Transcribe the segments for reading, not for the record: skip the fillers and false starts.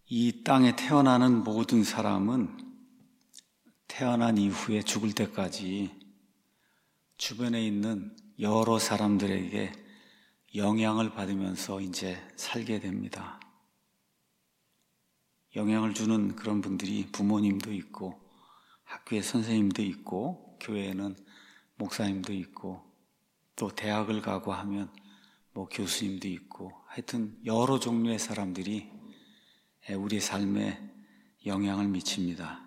이 땅에 태어나는 모든 사람은 태어난 이후에 죽을 때까지 주변에 있는 여러 사람들에게 영향을 받으면서 이제 살게 됩니다. 영향을 주는 그런 분들이 부모님도 있고, 학교에 선생님도 있고, 교회에는 목사님도 있고, 또 대학을 가고 하면 교수님도 있고, 하여튼 여러 종류의 사람들이 우리 삶에 영향을 미칩니다.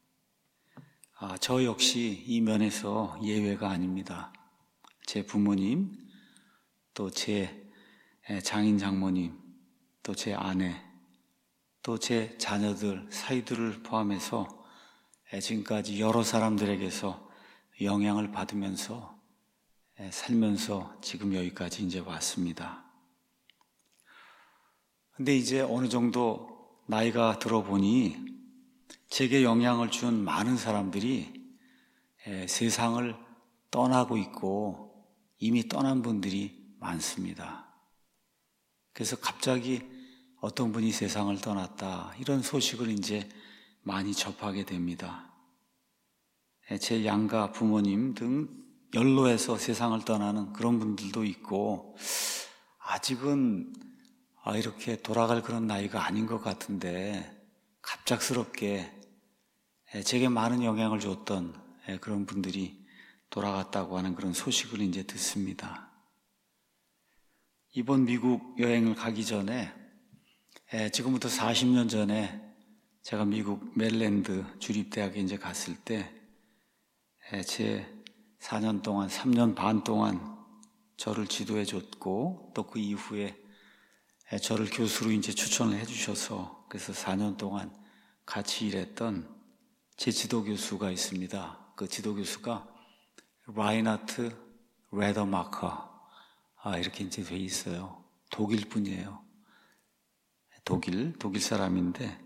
저 역시 이 면에서 예외가 아닙니다. 제 부모님, 또 제 장인 장모님, 또 제 아내, 또 제 자녀들, 사위들을 포함해서 지금까지 여러 사람들에게서 영향을 받으면서 살면서 지금 여기까지 이제 왔습니다. 근데 이제 어느 정도 나이가 들어보니 제게 영향을 준 많은 사람들이 세상을 떠나고 있고 이미 떠난 분들이 많습니다. 그래서 갑자기 어떤 분이 세상을 떠났다 이런 소식을 이제 많이 접하게 됩니다. 제 양가 부모님 등 연로해서 세상을 떠나는 그런 분들도 있고, 아직은 이렇게 돌아갈 그런 나이가 아닌 것 같은데 갑작스럽게 제게 많은 영향을 줬던 그런 분들이 돌아갔다고 하는 그런 소식을 이제 듣습니다. 이번 미국 여행을 가기 전에 지금부터 40년 전에 제가 미국 메릴랜드 주립대학에 이제 갔을 때 제 4년 동안, 3년 반 동안 저를 지도해 줬고, 또 그 이후에 저를 교수로 이제 추천을 해주셔서 그래서 4년 동안 같이 일했던 제 지도 교수가 있습니다. 그 지도 교수가 라이나트 레더마커 이렇게 이제 돼 있어요. 독일 분이에요. 독일 사람인데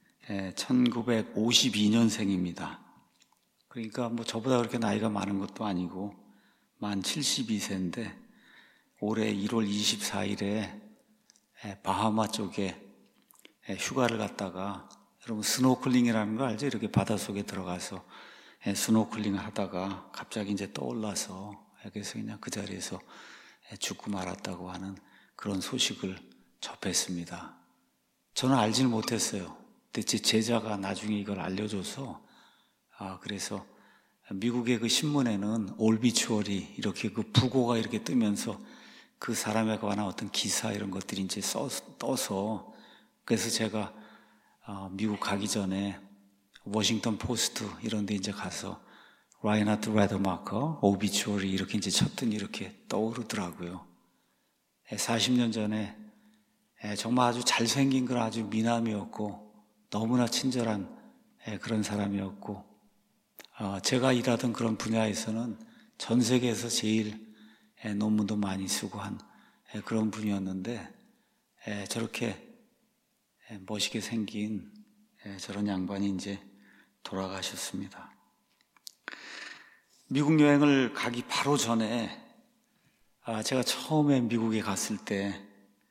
1952년생입니다. 그러니까 저보다 그렇게 나이가 많은 것도 아니고 만 72세인데 올해 1월 24일에 바하마 쪽에 휴가를 갔다가, 여러분 스노클링이라는 거 알죠? 이렇게 바닷속에 들어가서 스노클링을 하다가 갑자기 이제 떠올라서 그래서 그냥 그 자리에서 죽고 말았다고 하는 그런 소식을 접했습니다. 저는 알지는 못했어요. 근데 제 제자가 나중에 이걸 알려줘서 그래서 미국의 그 신문에는 올비추어리 이렇게 그 부고가 이렇게 뜨면서 그 사람에 관한 어떤 기사 이런 것들이 이제 떠서, 그래서 제가 미국 가기 전에 워싱턴 포스트 이런 데 이제 가서 라이나트 레더마커 오비추어리 이렇게 이제 쳤더니 이렇게 떠오르더라고요. 40년 전에 정말 아주 잘생긴 그런 아주 미남이었고 너무나 친절한 그런 사람이었고, 제가 일하던 그런 분야에서는 전 세계에서 제일 논문도 많이 쓰고 한 그런 분이었는데, 저렇게 멋있게 생긴 저런 양반이 이제 돌아가셨습니다. 미국 여행을 가기 바로 전에 제가 처음에 미국에 갔을 때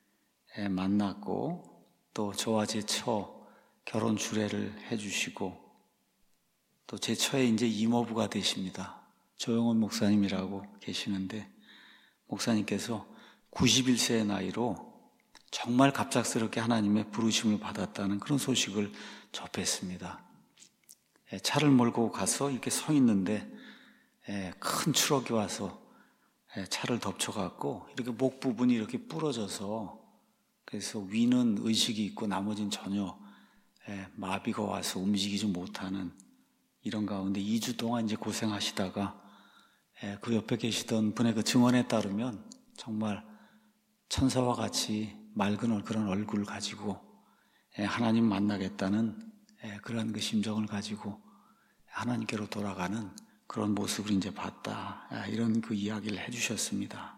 만났고, 또 저와 제 처 결혼 주례를 해주시고, 또 제 처의 이제 이모부가 되십니다. 조영원 목사님이라고 계시는데, 목사님께서 91세의 나이로 정말 갑작스럽게 하나님의 부르심을 받았다는 그런 소식을 접했습니다. 차를 몰고 가서 이렇게 서 있는데 큰 트럭이 와서 차를 덮쳐갖고 이렇게 목 부분이 이렇게 부러져서, 그래서 위는 의식이 있고 나머지는 전혀 마비가 와서 움직이지 못하는 이런 가운데 2주 동안 이제 고생하시다가 그 옆에 계시던 분의 그 증언에 따르면 정말 천사와 같이 맑은 그런 얼굴을 가지고 하나님 만나겠다는 그런 그 심정을 가지고 하나님께로 돌아가는 그런 모습을 이제 봤다, 이런 그 이야기를 해주셨습니다.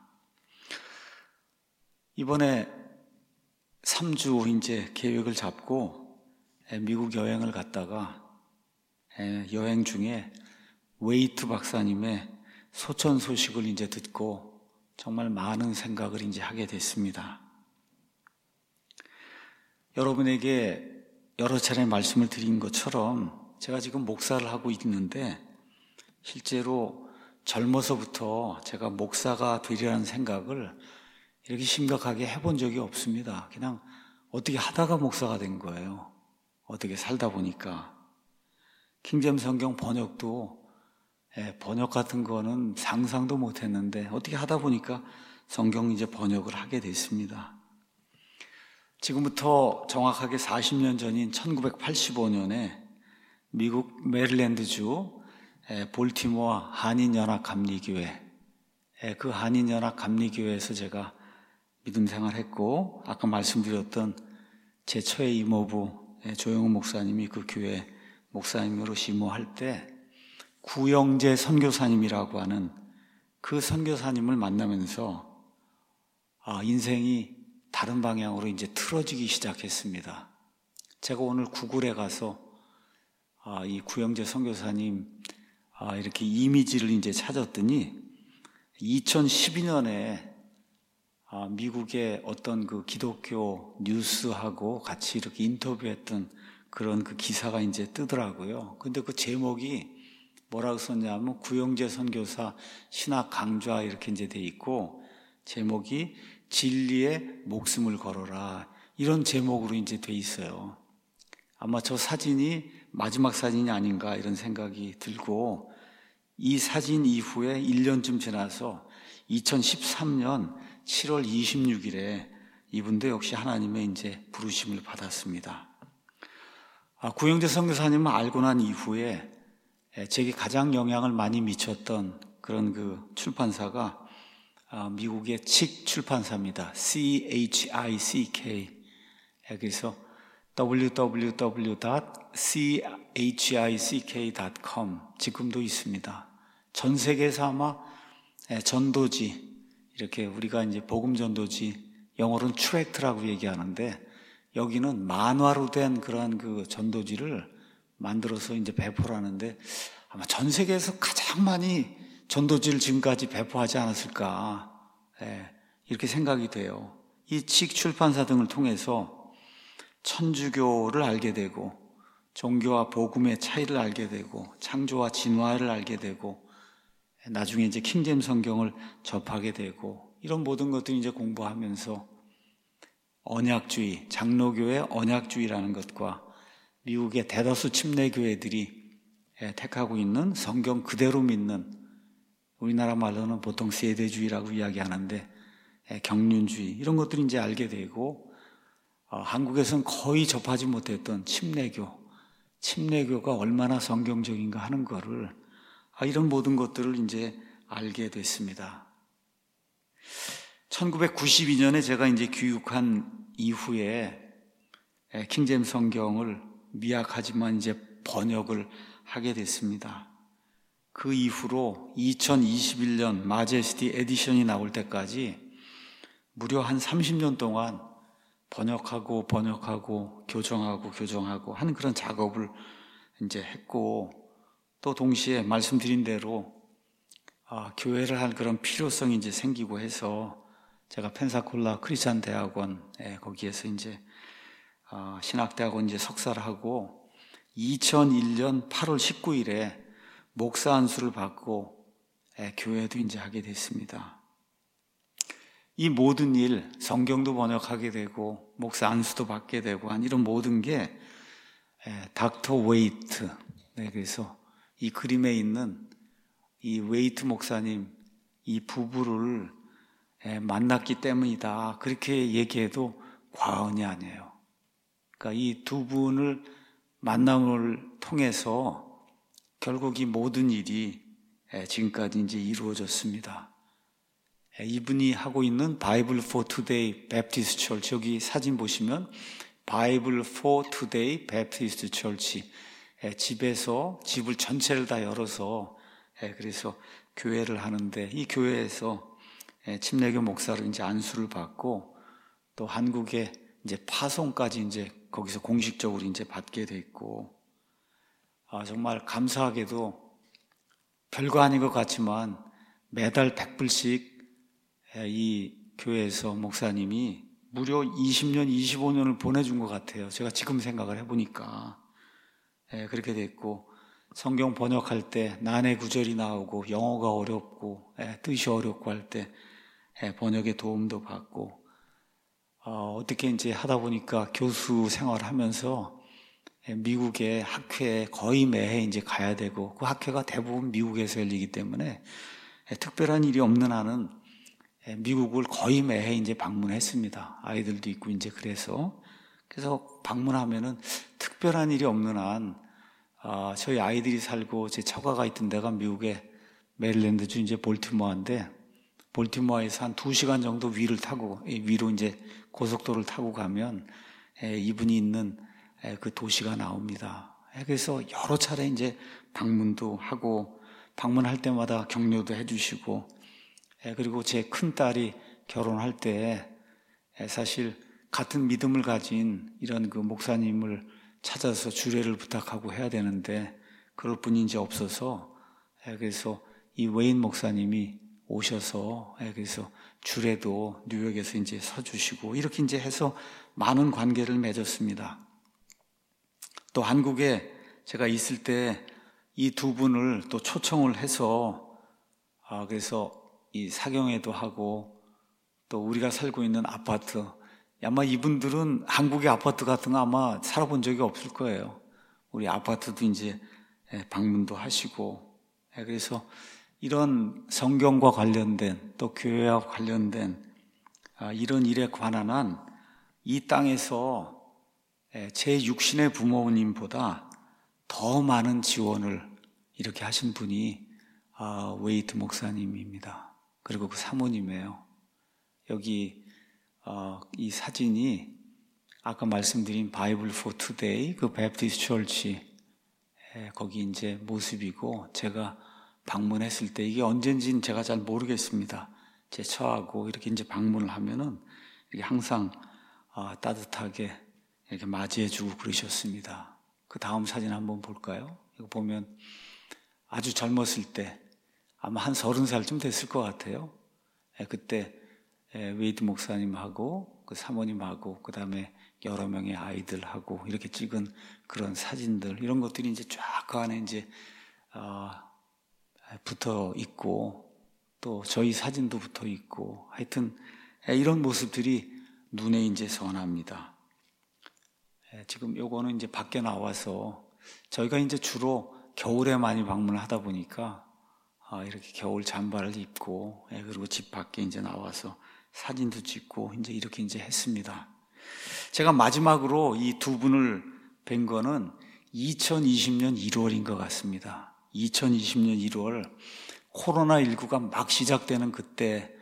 이번에 3주 이제 계획을 잡고 미국 여행을 갔다가 여행 중에 웨이트 박사님의 소천 소식을 이제 듣고 정말 많은 생각을 이제 하게 됐습니다. 여러분에게 여러 차례 말씀을 드린 것처럼 제가 지금 목사를 하고 있는데 실제로 젊어서부터 제가 목사가 되리라는 생각을 이렇게 심각하게 해본 적이 없습니다. 그냥 어떻게 하다가 목사가 된 거예요. 어떻게 살다 보니까. 킹제임스 성경 번역도 번역 같은 거는 상상도 못 했는데 어떻게 하다 보니까 성경 이제 번역을 하게 됐습니다. 지금부터 정확하게 40년 전인 1985년에 미국 메릴랜드주 볼티모어 한인연합감리교회, 그 한인연합감리교회에서 제가 믿음 생활했고, 아까 말씀드렸던 제 처의 이모부 조영훈 목사님이 그 교회 목사님으로 심호할 때 구영재 선교사님이라고 하는 그 선교사님을 만나면서 인생이 다른 방향으로 이제 틀어지기 시작했습니다. 제가 오늘 구글에 가서 이 구영재 선교사님 이렇게 이미지를 이제 찾았더니 2012년에 미국의 어떤 그 기독교 뉴스하고 같이 이렇게 인터뷰했던 그런 그 기사가 이제 뜨더라고요. 근데 그 제목이 뭐라고 썼냐면 구영재 선교사 신학 강좌 이렇게 이제 돼 있고 제목이 진리에 목숨을 걸어라 이런 제목으로 이제 돼 있어요. 아마 저 사진이 마지막 사진이 아닌가 이런 생각이 들고 이 사진 이후에 1년쯤 지나서 2013년 7월 26일에 이분도 역시 하나님의 이제 부르심을 받았습니다. 구영재 선교사님을 알고 난 이후에 제게 가장 영향을 많이 미쳤던 그런 그 출판사가 미국의 칙 출판사입니다. CHICK. 그래서 www.chick.com 지금도 있습니다. 전 세계에서 아마 전도지, 이렇게 우리가 이제 복음 전도지, 영어로는 트랙트라고 얘기하는데 여기는 만화로 된 그러한 그 전도지를 만들어서 이제 배포를 하는데 아마 전 세계에서 가장 많이 전도지를 지금까지 배포하지 않았을까, 이렇게 생각이 돼요. 이 칙 출판사 등을 통해서 천주교를 알게 되고 종교와 복음의 차이를 알게 되고 창조와 진화를 알게 되고 나중에 이제 킹제임스 성경을 접하게 되고 이런 모든 것들을 이제 공부하면서 언약주의, 장로교의 언약주의라는 것과 미국의 대다수 침례교회들이 택하고 있는 성경 그대로 믿는, 우리나라 말로는 보통 세대주의라고 이야기하는데 경륜주의, 이런 것들을 이제 알게 되고 한국에서는 거의 접하지 못했던 침례교가 얼마나 성경적인가 하는 거를 이런 모든 것들을 이제 알게 됐습니다. 1992년에 제가 이제 귀국한 이후에 킹제임스 성경을 미약하지만 이제 번역을 하게 됐습니다. 그 이후로 2021년 마제스티 에디션이 나올 때까지 무려 한 30년 동안 번역하고 교정하고 하는 그런 작업을 이제 했고, 또 동시에 말씀드린 대로 교회를 할 그런 필요성이 이제 생기고 해서 제가 펜사콜라 크리스찬 대학원 거기에서 이제 신학대학원 이제 석사를 하고 2001년 8월 19일에 목사 안수를 받고 교회도 이제 하게 됐습니다. 이 모든 일, 성경도 번역하게 되고 목사 안수도 받게 되고 한 이런 모든 게 닥터 웨이트, 그래서 이 그림에 있는 이 웨이트 목사님, 이 부부를 만났기 때문이다, 그렇게 얘기해도 과언이 아니에요. 그러니까 이 두 분을 만남을 통해서 결국 이 모든 일이 지금까지 이제 이루어졌습니다. 이분이 하고 있는 Bible for Today Baptist Church, 여기 사진 보시면 Bible for Today Baptist Church, 집에서 집을 전체를 다 열어서 그래서 교회를 하는데, 이 교회에서 침례교 목사로 이제 안수를 받고 또 한국에 이제 파송까지 이제 거기서 공식적으로 이제 받게 됐고, 정말 감사하게도 별거 아닌 것 같지만 매달 100불씩 이 교회에서 목사님이 무려 20년, 25년을 보내준 것 같아요. 제가 지금 생각을 해보니까. 그렇게 됐고, 성경 번역할 때 난해 구절이 나오고, 영어가 어렵고, 뜻이 어렵고 할 때 번역의 도움도 받고, 어떻게 이제 하다 보니까 교수 생활을 하면서 미국의 학회에 거의 매해 이제 가야 되고, 그 학회가 대부분 미국에서 열리기 때문에 특별한 일이 없는 한은 미국을 거의 매해 이제 방문했습니다. 아이들도 있고 이제 그래서 방문하면은 특별한 일이 없는 한 저희 아이들이 살고 제 처가가 있던 데가 미국의 메릴랜드주 이제 볼티모어인데 볼티모어에서 한 2시간 정도 위로 이제 고속도로를 타고 가면 이분이 있는 그 도시가 나옵니다. 그래서 여러 차례 이제 방문도 하고 방문할 때마다 격려도 해주시고 그리고 제 큰딸이 결혼할 때 사실 같은 믿음을 가진 이런 그 목사님을 찾아서 주례를 부탁하고 해야 되는데 그럴 분이 이제 없어서 그래서 이 웨인 목사님이 오셔서 그래서 주례도 뉴욕에서 이제 서주시고 이렇게 이제 해서 많은 관계를 맺었습니다. 또 한국에 제가 있을 때 이 두 분을 또 초청을 해서 그래서 이 사경회도 하고 또 우리가 살고 있는 아파트 아마 이분들은 한국의 아파트 같은 거 아마 살아본 적이 없을 거예요. 우리 아파트도 이제 방문도 하시고 그래서 이런 성경과 관련된 또 교회와 관련된 이런 일에 관한 한 이 땅에서 제 육신의 부모님보다 더 많은 지원을 이렇게 하신 분이 웨이트 목사님입니다. 그리고 그 사모님이에요. 여기 이 사진이 아까 말씀드린 바이블 for 투데이 그 베프티스트 처치 거기 이제 모습이고 제가 방문했을 때 이게 언젠지는 제가 잘 모르겠습니다. 제 처하고 이렇게 이제 방문을 하면은 이렇게 항상 따뜻하게 이렇게 맞이해주고 그러셨습니다. 그 다음 사진 한번 볼까요? 이거 보면 아주 젊었을 때 아마 한 30살쯤 됐을 것 같아요. 그때 웨이드 목사님하고 그 사모님하고 그 다음에 여러 명의 아이들하고 이렇게 찍은 그런 사진들 이런 것들이 이제 쫙 그 안에 이제 붙어 있고 또 저희 사진도 붙어 있고 하여튼 이런 모습들이 눈에 이제 선합니다. 지금 요거는 이제 밖에 나와서 저희가 이제 주로 겨울에 많이 방문을 하다 보니까 이렇게 겨울 잠바를 입고 그리고 집 밖에 이제 나와서 사진도 찍고 이제 이렇게 이제 했습니다. 제가 마지막으로 이 두 분을 뵌 거는 2020년 1월인 것 같습니다. 2020년 1월 코로나19가 막 시작되는 그때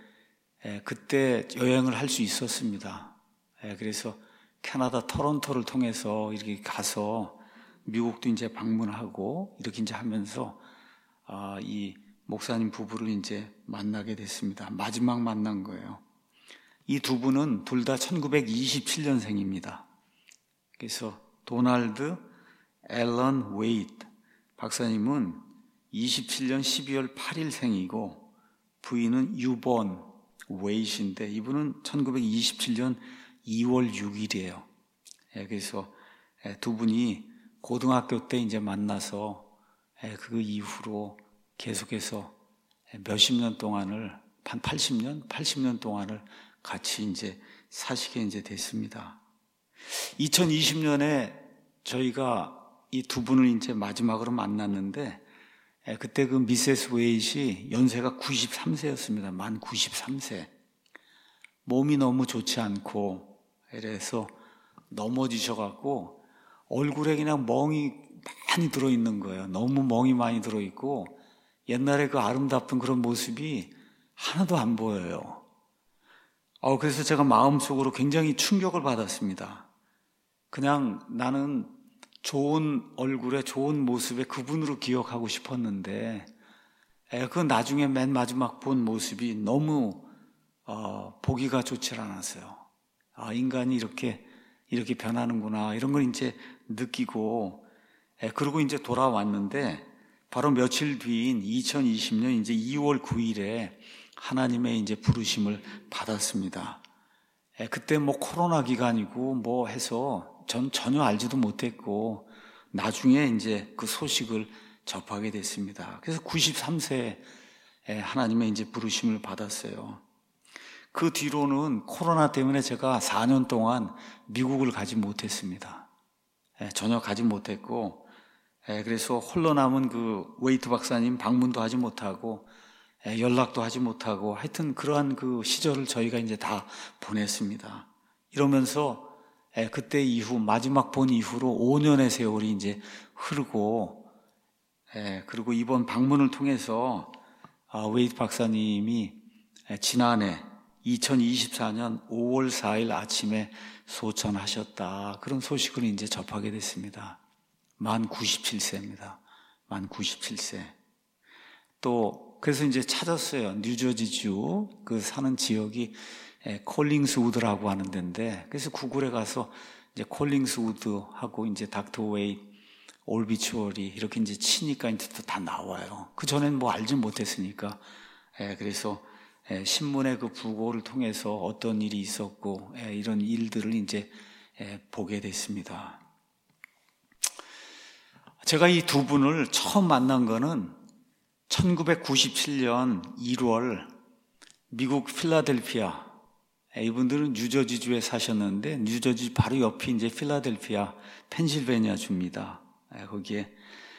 여행을 할 수 있었습니다. 그래서 캐나다 토론토를 통해서 이렇게 가서 미국도 이제 방문하고 이렇게 이제 하면서 이 목사님 부부를 이제 만나게 됐습니다. 마지막 만난 거예요. 이 두 분은 둘 다 1927년생입니다. 그래서 도널드 앨런 웨이트 박사님은 27년 12월 8일생이고 부인은 유본 웨이트인데 이분은 1927년 2월 6일이에요. 그래서 두 분이 고등학교 때 이제 만나서 그 이후로 계속해서 몇십 년 동안을 한 80년 동안을 같이 이제 사시게 이제 됐습니다. 2020년에 저희가 이 두 분을 이제 마지막으로 만났는데 그때 그 미세스 웨이시 연세가 93세였습니다. 만 93세. 몸이 너무 좋지 않고 그래서 넘어지셔갖고 얼굴에 그냥 멍이 많이 들어있는 거예요. 너무 멍이 많이 들어있고 옛날에 그 아름답던 그런 모습이 하나도 안 보여요. 그래서 제가 마음속으로 굉장히 충격을 받았습니다. 그냥 나는 좋은 얼굴에 좋은 모습에 그분으로 기억하고 싶었는데 그 나중에 맨 마지막 본 모습이 너무 보기가 좋지 않았어요. 인간이 이렇게 변하는구나 이런 걸 이제 느끼고 그러고 이제 돌아왔는데 바로 며칠 뒤인 2020년 이제 2월 9일에 하나님의 이제 부르심을 받았습니다. 그때 뭐 코로나 기간이고 뭐 해서 전 전혀 알지도 못했고 나중에 이제 그 소식을 접하게 됐습니다. 그래서 93세에 하나님의 이제 부르심을 받았어요. 그 뒤로는 코로나 때문에 제가 4년 동안 미국을 가지 못했습니다. 전혀 가지 못했고, 그래서 홀로 남은 그 웨이트 박사님 방문도 하지 못하고, 연락도 하지 못하고, 하여튼 그러한 그 시절을 저희가 이제 다 보냈습니다. 이러면서 그때 이후, 마지막 본 이후로 5년의 세월이 이제 흐르고, 그리고 이번 방문을 통해서 웨이트 박사님이 지난해 2024년 5월 4일 아침에 소천하셨다. 그런 소식을 이제 접하게 됐습니다. 만 97세입니다. 만 97세. 또 그래서 이제 찾았어요. 뉴저지주 그 사는 지역이 콜링스우드라고 하는 데인데, 그래서 구글에 가서 이제 콜링스우드하고 이제 닥터 웨이 올비추어리 이렇게 이제 치니까 이제 또 다 나와요. 그 전엔 뭐 알지 못했으니까. 그래서 신문의 그 부고를 통해서 어떤 일이 있었고 이런 일들을 이제 보게 됐습니다. 제가 이 두 분을 처음 만난 거는 1997년 1월 미국 필라델피아, 이분들은 뉴저지주에 사셨는데 뉴저지 바로 옆이 이제 필라델피아 펜실베니아 주입니다. 거기에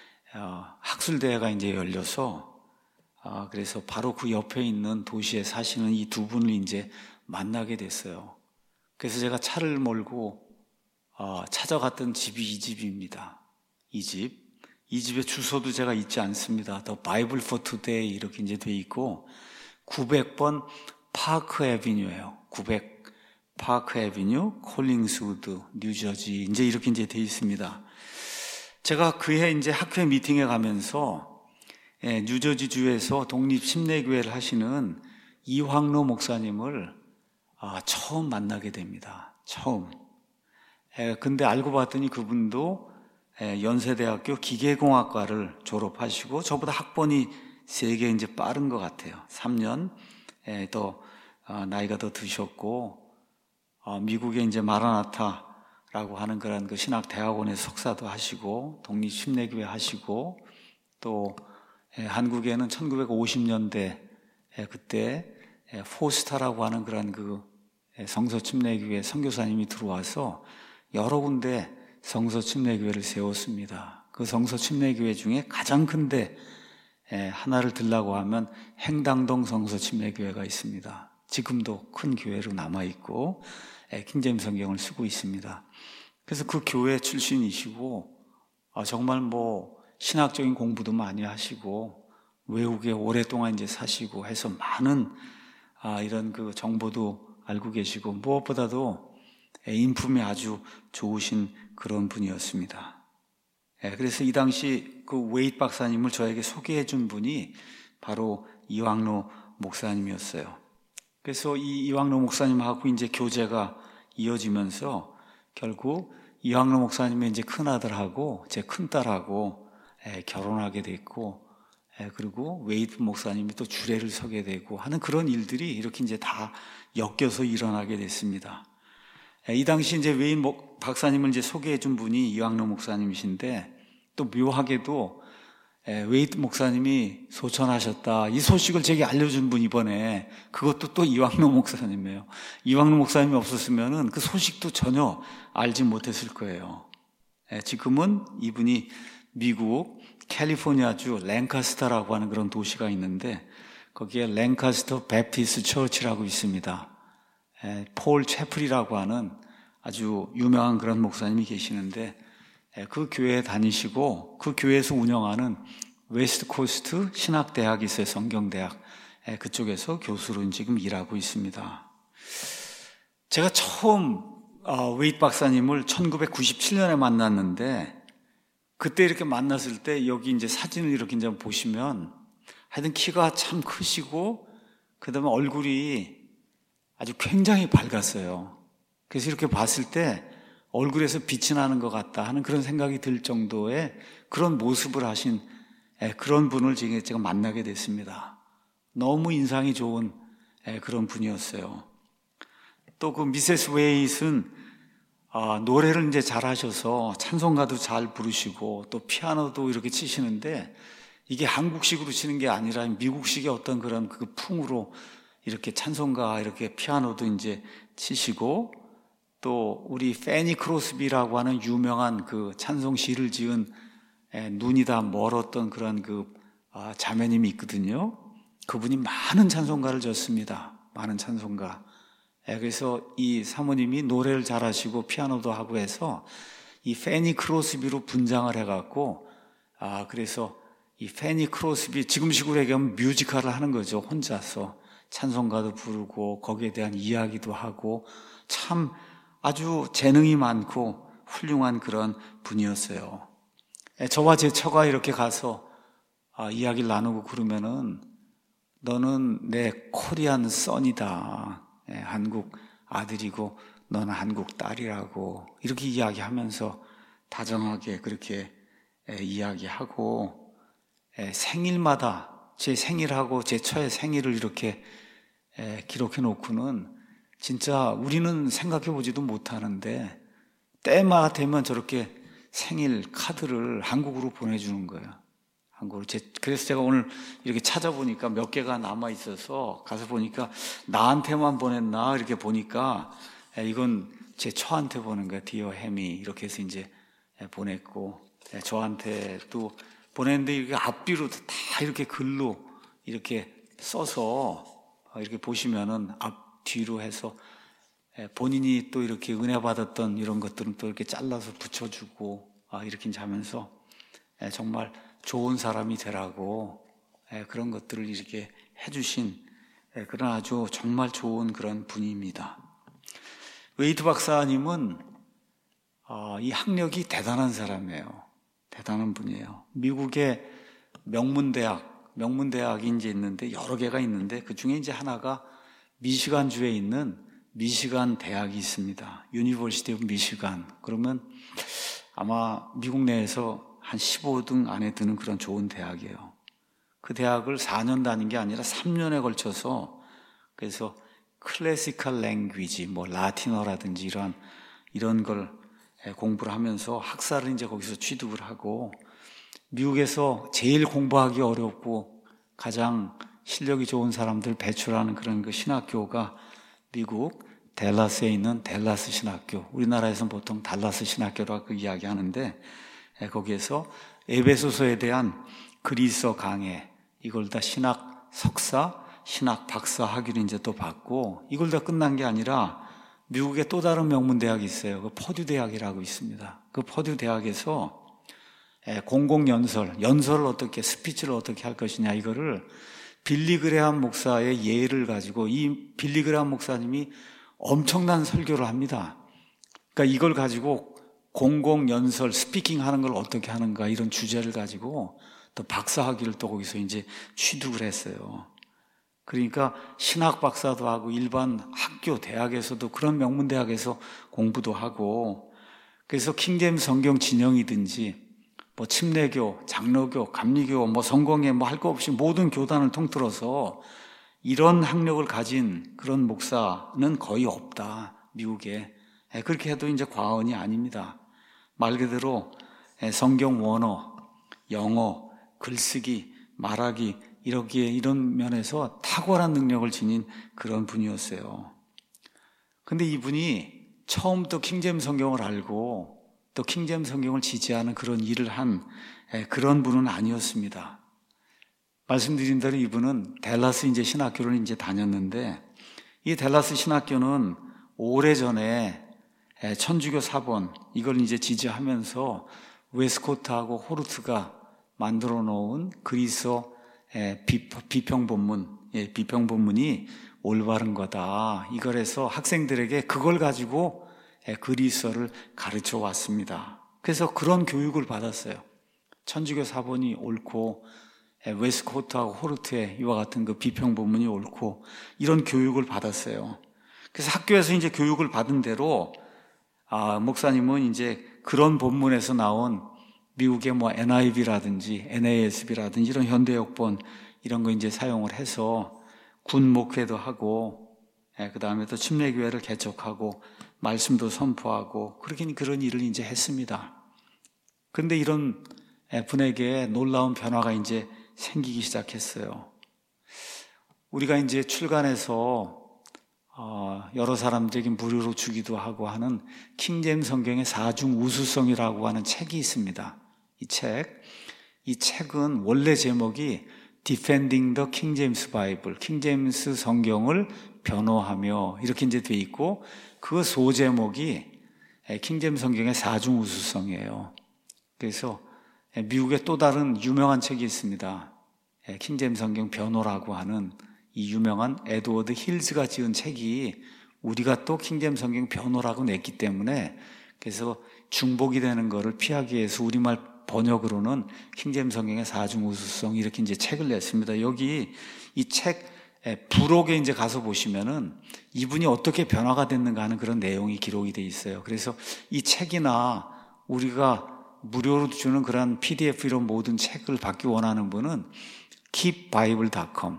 학술대회가 이제 열려서 그래서 바로 그 옆에 있는 도시에 사시는 이 두 분을 이제 만나게 됐어요. 그래서 제가 차를 몰고 찾아갔던 집이 이 집입니다. 이 집의 주소도 제가 잊지 않습니다. The Bible for Today 이렇게 이제 돼 있고 900번 파크 애비뉴예요. 900 파크 애비뉴, 콜링스우드, 뉴저지 이제 이렇게 이제 돼 있습니다. 제가 그해 이제 학회 미팅에 가면서 뉴저지주에서 독립심례교회를 하시는 이황로 목사님을 처음 만나게 됩니다. 처음. 근데 알고 봤더니 그분도 연세대학교 기계공학과를 졸업하시고 저보다 학번이 3개 이제 빠른 것 같아요. 3년 더 나이가 더 드셨고 미국의 이제 마라나타라고 하는 그런 그 신학대학원에서 석사도 하시고 독립심례교회 하시고 또 한국에는 1950년대 그때 포스타라고 하는 그런 그 성서침례교회 선교사님이 들어와서 여러 군데 성서침례교회를 세웠습니다. 그 성서침례교회 중에 가장 큰데 하나를 들라고 하면 행당동 성서침례교회가 있습니다. 지금도 큰 교회로 남아있고 킹제임스 성경을 쓰고 있습니다. 그래서 그 교회 출신이시고 정말 뭐 신학적인 공부도 많이 하시고 외국에 오랫동안 이제 사시고 해서 많은 이런 그 정보도 알고 계시고 무엇보다도 인품이 아주 좋으신 그런 분이었습니다. 그래서 이 당시 그 웨이트 박사님을 저에게 소개해 준 분이 바로 이황로 목사님이었어요. 그래서 이 이황로 목사님하고 이제 교제가 이어지면서 결국 이황로 목사님의 이제 큰아들하고 제 큰딸하고 결혼하게 됐고, 그리고 웨이트 목사님이 또 주례를 서게 되고 하는 그런 일들이 이렇게 이제 다 엮여서 일어나게 됐습니다. 이 당시 이제 웨이트 박사님을 이제 소개해 준 분이 이황로 목사님이신데 또 묘하게도 웨이트 목사님이 소천하셨다. 이 소식을 제게 알려준 분 이번에 그것도 또 이황로 목사님이에요. 이황로 목사님이 없었으면은 그 소식도 전혀 알지 못했을 거예요. 지금은 이분이 미국 캘리포니아주 랭카스터라고 하는 그런 도시가 있는데 거기에 랭카스터 베프티스트 처치라고 있습니다. 폴 채플이라고 하는 아주 유명한 그런 목사님이 계시는데 그 교회에 다니시고 그 교회에서 운영하는 웨스트 코스트 신학대학이 있어요. 성경대학. 그쪽에서 교수로 지금 일하고 있습니다. 제가 처음 웨이트 박사님을 1997년에 만났는데 그때 이렇게 만났을 때 여기 이제 사진을 이렇게 이제 보시면 하여튼 키가 참 크시고 그다음에 얼굴이 아주 굉장히 밝았어요. 그래서 이렇게 봤을 때 얼굴에서 빛이 나는 것 같다 하는 그런 생각이 들 정도의 그런 모습을 하신 그런 분을 제가 만나게 됐습니다. 너무 인상이 좋은 그런 분이었어요. 또 그 미세스 웨이트는 노래를 이제 잘하셔서 찬송가도 잘 부르시고 또 피아노도 이렇게 치시는데 이게 한국식으로 치는 게 아니라 미국식의 어떤 그런 그 풍으로 이렇게 찬송가 이렇게 피아노도 이제 치시고 또 우리 패니 크로스비라고 하는 유명한 그 찬송 시를 지은 눈이 다 멀었던 그런 그 자매님이 있거든요. 그분이 많은 찬송가를 졌습니다. 많은 찬송가. 그래서 이 사모님이 노래를 잘하시고 피아노도 하고 해서 이 패니 크로스비로 분장을 해갖고 그래서 이 패니 크로스비 지금식으로 얘기하면 뮤지컬을 하는 거죠. 혼자서 찬송가도 부르고 거기에 대한 이야기도 하고 참 아주 재능이 많고 훌륭한 그런 분이었어요. 저와 제 처가 이렇게 가서 이야기를 나누고 그러면은 너는 내 코리안 선이다. 한국 아들이고 너는 한국 딸이라고 이렇게 이야기하면서 다정하게 그렇게 이야기하고 생일마다 제 생일하고 제 처의 생일을 이렇게 기록해 놓고는 진짜 우리는 생각해 보지도 못하는데 때마다 되면 저렇게 생일 카드를 한국으로 보내주는 거예요. 한국으로. 그래서 제가 오늘 이렇게 찾아보니까 몇 개가 남아 있어서 가서 보니까 나한테만 보냈나 이렇게 보니까 이건 제 처한테 보낸 거예요. 디어 해미 이렇게 해서 이제 보냈고 저한테도 보냈는데 이렇게 앞뒤로 다 이렇게 글로 이렇게 써서 이렇게 보시면은 앞뒤로 해서 본인이 또 이렇게 은혜 받았던 이런 것들은 또 이렇게 잘라서 붙여주고 이렇게 하면서 정말 좋은 사람이 되라고 그런 것들을 이렇게 해주신 그런 아주 정말 좋은 그런 분입니다. 웨이트 박사님은 이 학력이 대단한 사람이에요. 대단한 분이에요. 미국의 명문대학이 이제 있는데 여러 개가 있는데 그 중에 이제 하나가 미시간주에 있는 미시간 대학이 있습니다. 유니버시티 오브 미시간. 그러면 아마 미국 내에서 한 15등 안에 드는 그런 좋은 대학이에요. 그 대학을 4년 다닌 게 아니라 3년에 걸쳐서 그래서 클래시컬 랭귀지, 뭐 라틴어라든지 이런 걸 공부를 하면서 학사를 이제 거기서 취득을 하고 미국에서 제일 공부하기 어렵고 가장 실력이 좋은 사람들 배출하는 그런 그 신학교가 미국 댈러스에 있는 댈러스 신학교, 우리나라에서는 보통 달라스 신학교라고 이야기하는데 거기에서 에베소서에 대한 그리스어 강해 이걸 다 신학 석사, 신학 박사 학위를 이제 또 받고 이걸 다 끝난 게 아니라 미국의 또 다른 명문 대학이 있어요. 그 퍼듀 대학이라고 있습니다. 그 퍼듀 대학에서 연설을 어떻게 스피치를 어떻게 할 것이냐 이거를 빌리 그레함 목사의 예를 가지고 이 빌리 그레함 목사님이 엄청난 설교를 합니다. 그러니까 이걸 가지고 공공연설 스피킹 하는 걸 어떻게 하는가 이런 주제를 가지고 또 박사학위를 또 거기서 이제 취득을 했어요. 그러니까 신학 박사도 하고 일반 학교 대학에서도 그런 명문 대학에서 공부도 하고 그래서 킹제임스 성경 진영이든지 뭐 침례교, 장로교, 감리교, 뭐 성공회 뭐 할 거 없이 모든 교단을 통틀어서 이런 학력을 가진 그런 목사는 거의 없다. 미국에. 그렇게 해도 이제 과언이 아닙니다. 말 그대로 성경 원어, 영어, 글쓰기, 말하기 이런 면에서 탁월한 능력을 지닌 그런 분이었어요. 근데 이분이 처음부터 킹제임스 성경을 알고 또 킹제임스 성경을 지지하는 그런 일을 한 그런 분은 아니었습니다. 말씀드린 대로 이분은 댈러스 이제 신학교를 이제 다녔는데 이 댈러스 신학교는 오래전에 천주교 사본 이걸 이제 지지하면서 웨스코트하고 호르트가 만들어 놓은 그리스어 비평 본문이 올바른 거다. 이걸 해서 학생들에게 그걸 가지고 그리스어를 가르쳐 왔습니다. 그래서 그런 교육을 받았어요. 천주교 사본이 옳고 웨스코트하고 호르트의 이와 같은 그 비평 본문이 옳고 이런 교육을 받았어요. 그래서 학교에서 이제 교육을 받은 대로 목사님은 이제 그런 본문에서 나온 미국의 뭐 NIV라든지 NASB라든지 이런 현대역본 이런 거 이제 사용을 해서 군 목회도 하고 그 다음에 또 침례교회를 개척하고 말씀도 선포하고 그런 일을 이제 했습니다. 그런데 이런 분에게 놀라운 변화가 이제 생기기 시작했어요. 우리가 이제 출간해서 여러 사람들에게 무료로 주기도 하고 하는 킹제임스 성경의 사중 우수성이라고 하는 책이 있습니다. 이 책은 원래 제목이 Defending the King James Bible, 킹제임스 성경을 변호하며 이렇게 이제 돼 있고 그 소제목이 킹제임스 성경의 사중 우수성이에요. 그래서 미국의 또 다른 유명한 책이 있습니다. 킹제임스 성경 변호라고 하는 이 유명한 에드워드 힐즈가 지은 책이 우리가 또 킹제임스 성경 변호라고 냈기 때문에 그래서 중복이 되는 것을 피하기 위해서 우리말 번역으로는 킹제임스 성경의 사중 우수성 이렇게 이제 책을 냈습니다. 여기 이 책 부록에 이제 가서 보시면은 이분이 어떻게 변화가 됐는가 하는 그런 내용이 기록이 돼 있어요. 그래서 이 책이나 우리가 무료로 주는 그런 PDF 이런 모든 책을 받기 원하는 분은 keepbible.com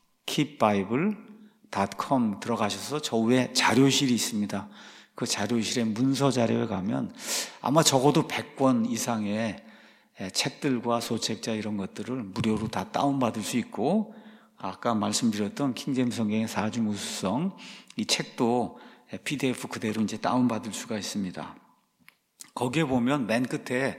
들어가셔서 저 위에 자료실이 있습니다. 그 자료실에 문서 자료에 가면 아마 적어도 100권 이상의 책들과 소책자 이런 것들을 무료로 다 다운받을 수 있고 아까 말씀드렸던 킹제임스 성경의 사중 우수성 이 책도 PDF 그대로 이제 다운받을 수가 있습니다. 거기에 보면 맨 끝에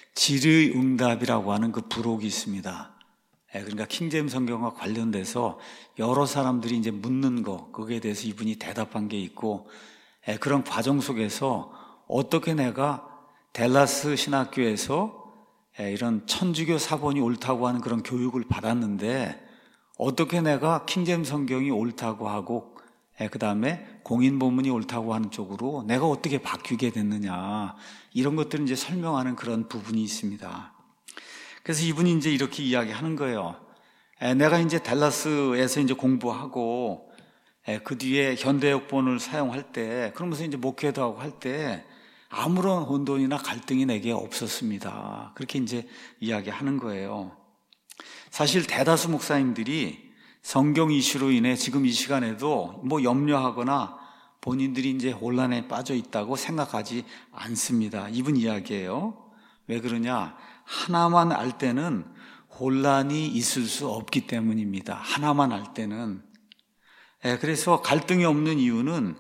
질의응답이라고 하는 그 부록이 있습니다. 그러니까 킹제임스 성경과 관련돼서 여러 사람들이 이제 묻는 거 거기에 대해서 이분이 대답한 게 있고 그런 과정 속에서 어떻게 내가 댈러스 신학교에서 이런 천주교 사본이 옳다고 하는 그런 교육을 받았는데 어떻게 내가 킹제임스 성경이 옳다고 하고 그 다음에 공인본문이 옳다고 하는 쪽으로 내가 어떻게 바뀌게 됐느냐 이런 것들을 이제 설명하는 그런 부분이 있습니다. 그래서 이분이 이제 이렇게 이야기하는 거예요. 내가 이제 댈러스에서 이제 공부하고 그 뒤에 현대역본을 사용할 때 그러면서 이제 목회도 하고 할 때 아무런 혼돈이나 갈등이 내게 없었습니다. 그렇게 이제 이야기하는 거예요. 사실 대다수 목사님들이 성경 이슈로 인해 지금 이 시간에도 뭐 염려하거나 본인들이 이제 혼란에 빠져 있다고 생각하지 않습니다. 이분 이야기예요. 왜 그러냐? 하나만 알 때는 혼란이 있을 수 없기 때문입니다. 하나만 알 때는. 그래서 갈등이 없는 이유는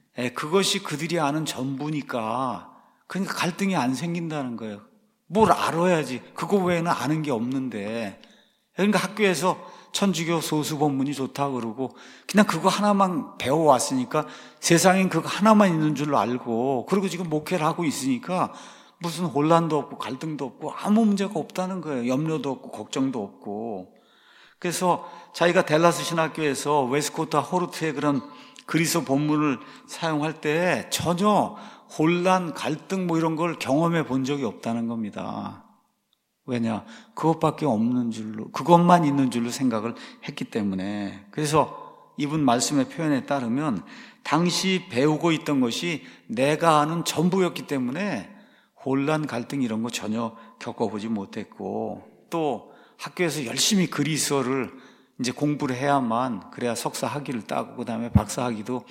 그것이 그들이 아는 전부니까 그러니까 갈등이 안 생긴다는 거예요. 뭘 알아야지. 그거 외에는 아는 게 없는데. 그러니까 학교에서 천주교 소수본문이 좋다고 그러고 그냥 그거 하나만 배워왔으니까 세상엔 그거 하나만 있는 줄로 알고 그리고 지금 목회를 하고 있으니까 무슨 혼란도 없고 갈등도 없고 아무 문제가 없다는 거예요. 염려도 없고 걱정도 없고. 그래서 자기가 댈러스 신학교에서 웨스코트 호르트의 그런 그리스 본문을 사용할 때 전혀 혼란, 갈등 뭐 이런 걸 경험해 본 적이 없다는 겁니다. 왜냐? 그것밖에 없는 줄로, 그것만 있는 줄로 생각을 했기 때문에. 그래서 이분 말씀의 표현에 따르면 당시 배우고 있던 것이 내가 아는 전부였기 때문에 혼란, 갈등 이런 거 전혀 겪어보지 못했고 또 학교에서 열심히 그리스어를 이제 공부를 해야만 그래야 석사 학위를 따고 그 다음에 박사 학위도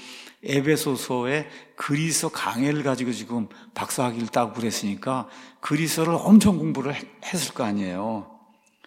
에베소서의 그리스어 강해를 가지고 지금 박사 학위를 따고 그랬으니까 그리스어를 엄청 공부를 했을 거 아니에요.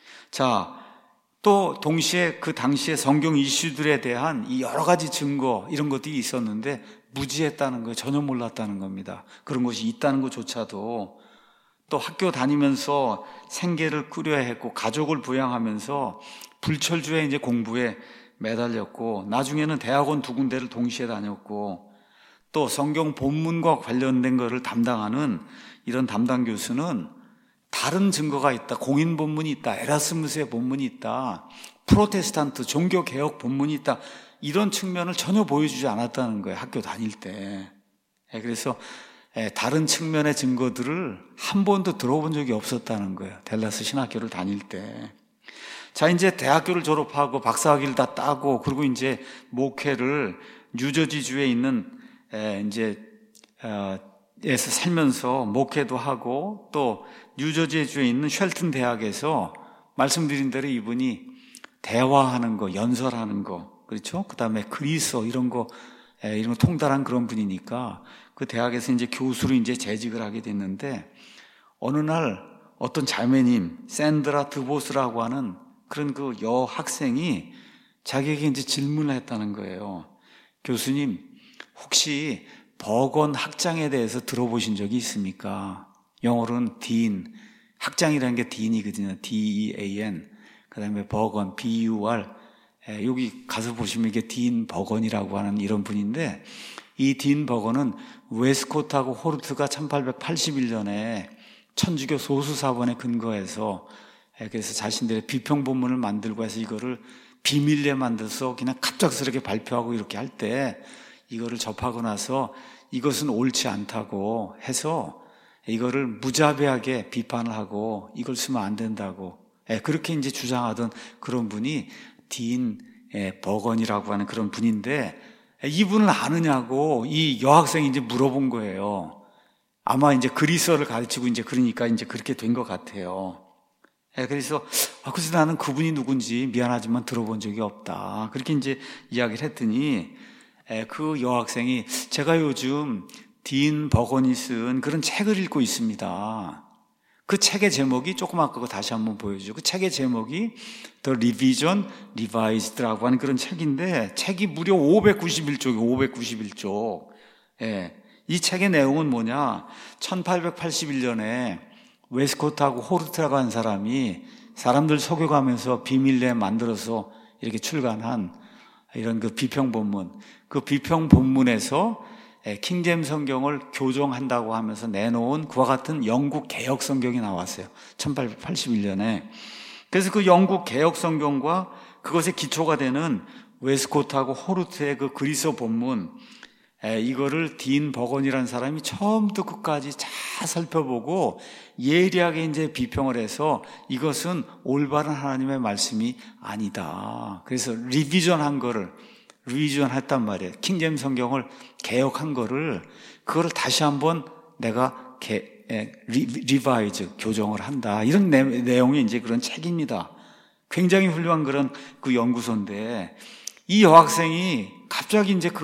자, 또 동시에 그 당시에 성경 이슈들에 대한 이 여러 가지 증거 이런 것들이 있었는데 무지했다는 거예요. 전혀 몰랐다는 겁니다. 그런 것이 있다는 것조차도. 또 학교 다니면서 생계를 꾸려야 했고 가족을 부양하면서 불철주에 이제 공부에 매달렸고 나중에는 대학원 2군데를 동시에 다녔고 또 성경 본문과 관련된 것을 담당하는 이런 담당 교수는 다른 증거가 있다. 공인 본문이 있다. 에라스무스의 본문이 있다. 프로테스탄트 종교개혁 본문이 있다. 이런 측면을 전혀 보여주지 않았다는 거예요. 학교 다닐 때. 그래서 다른 측면의 증거들을 한 번도 들어본 적이 없었다는 거예요. 댈러스 신학교를 다닐 때. 자, 이제 대학교를 졸업하고 박사학위를 다 따고 그리고 이제 목회를 뉴저지주에 있는 에서 살면서 목회도 하고 또 뉴저지주에 있는 쉘튼 대학에서 말씀드린 대로 이분이 대화하는 거, 연설하는 거 그렇죠? 그 다음에 그리스어 이런 거 통달한 그런 분이니까 그 대학에서 이제 교수로 이제 재직을 하게 됐는데 어느 날 어떤 자매님, 샌드라 드보스라고 하는 그런 그 여학생이 자기에게 이제 질문을 했다는 거예요. 교수님, 혹시 버건 학장에 대해서 들어보신 적이 있습니까? 영어로는 딘, 학장이라는 게 딘이거든요. D-E-A-N. 그 다음에 버건, B-U-R. 여기 가서 보시면 이게 딘 버건이라고 하는 이런 분인데, 이 딘 버건은 웨스코트하고 호르트가 1881년에 천주교 소수사본에 근거해서 그래서 자신들의 비평본문을 만들고 해서 이거를 비밀리에 만들어서 그냥 갑작스럽게 발표하고 이렇게 할 때 이거를 접하고 나서 이것은 옳지 않다고 해서 이거를 무자비하게 비판을 하고 이걸 쓰면 안 된다고 그렇게 이제 주장하던 그런 분이 딘 버건이라고 하는 그런 분인데 이분을 아느냐고 이 여학생이 이제 물어본 거예요. 아마 이제 그리스어를 가르치고 이제 그러니까 이제 그렇게 된 것 같아요. 그래서 그래서 나는 그분이 누군지 미안하지만 들어본 적이 없다. 그렇게 이제 이야기를 했더니 그 여학생이 제가 요즘 딘 버건이 쓴 그런 책을 읽고 있습니다. 그 책의 제목이 조금 아까 거 다시 한번 보여주죠. 그 책의 제목이 The Revision Revised라고 하는 그런 책인데 책이 무려 591쪽이에요. 591쪽. 이 책의 내용은 뭐냐? 1881년에 웨스코트하고 호르트라고 하는 사람이 사람들 속여가면서 비밀리에 만들어서 이렇게 출간한 이런 그 비평본문, 그 비평본문에서 킹제임스 성경을 교정한다고 하면서 내놓은 그와 같은 영국 개혁 성경이 나왔어요. 1881년에. 그래서 그 영국 개혁 성경과 그것의 기초가 되는 웨스코트하고 호르트의 그 그리스어 본문, 이거를 딘 버건이라는 사람이 처음부터 끝까지 잘 살펴보고 예리하게 이제 비평을 해서 이것은 올바른 하나님의 말씀이 아니다. 그래서 리비전 했단 말이에요. 킹제임스 성경을 개혁한 그거를 다시 한번 내가 리바이즈, 교정을 한다. 이런 내용이 이제 그런 책입니다. 굉장히 훌륭한 그런 그 연구소인데 이 여학생이 갑자기 이제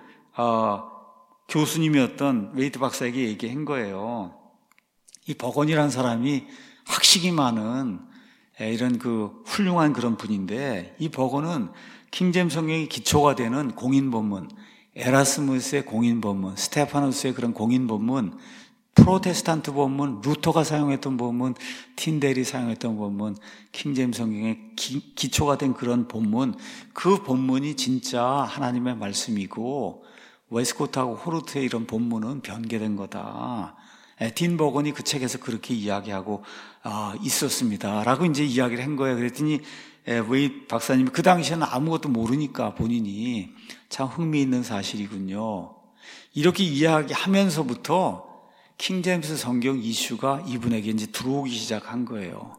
교수님이었던 웨이트 박사에게 얘기한 거예요. 이 버건이라는 사람이 학식이 많은 이런 그 훌륭한 그런 분인데 이 버건은 킹제임스 성경의 기초가 되는 공인본문, 에라스무스의 공인본문, 스테파노스의 그런 공인본문, 프로테스탄트 본문, 루터가 사용했던 본문, 틴델이 사용했던 본문, 킹제임스 성경의 기초가 된 그런 본문, 그 본문이 진짜 하나님의 말씀이고 웨스코트하고 호르트의 이런 본문은 변개된 거다. 딘 버건이 그 책에서 그렇게 이야기하고 있었습니다. 라고 이제 이야기를 한 거예요. 그랬더니 웨이트 박사님이 그 당시에는 아무것도 모르니까 본인이 참 흥미있는 사실이군요. 이렇게 이야기하면서부터 킹제임스 성경 이슈가 이분에게 이제 들어오기 시작한 거예요.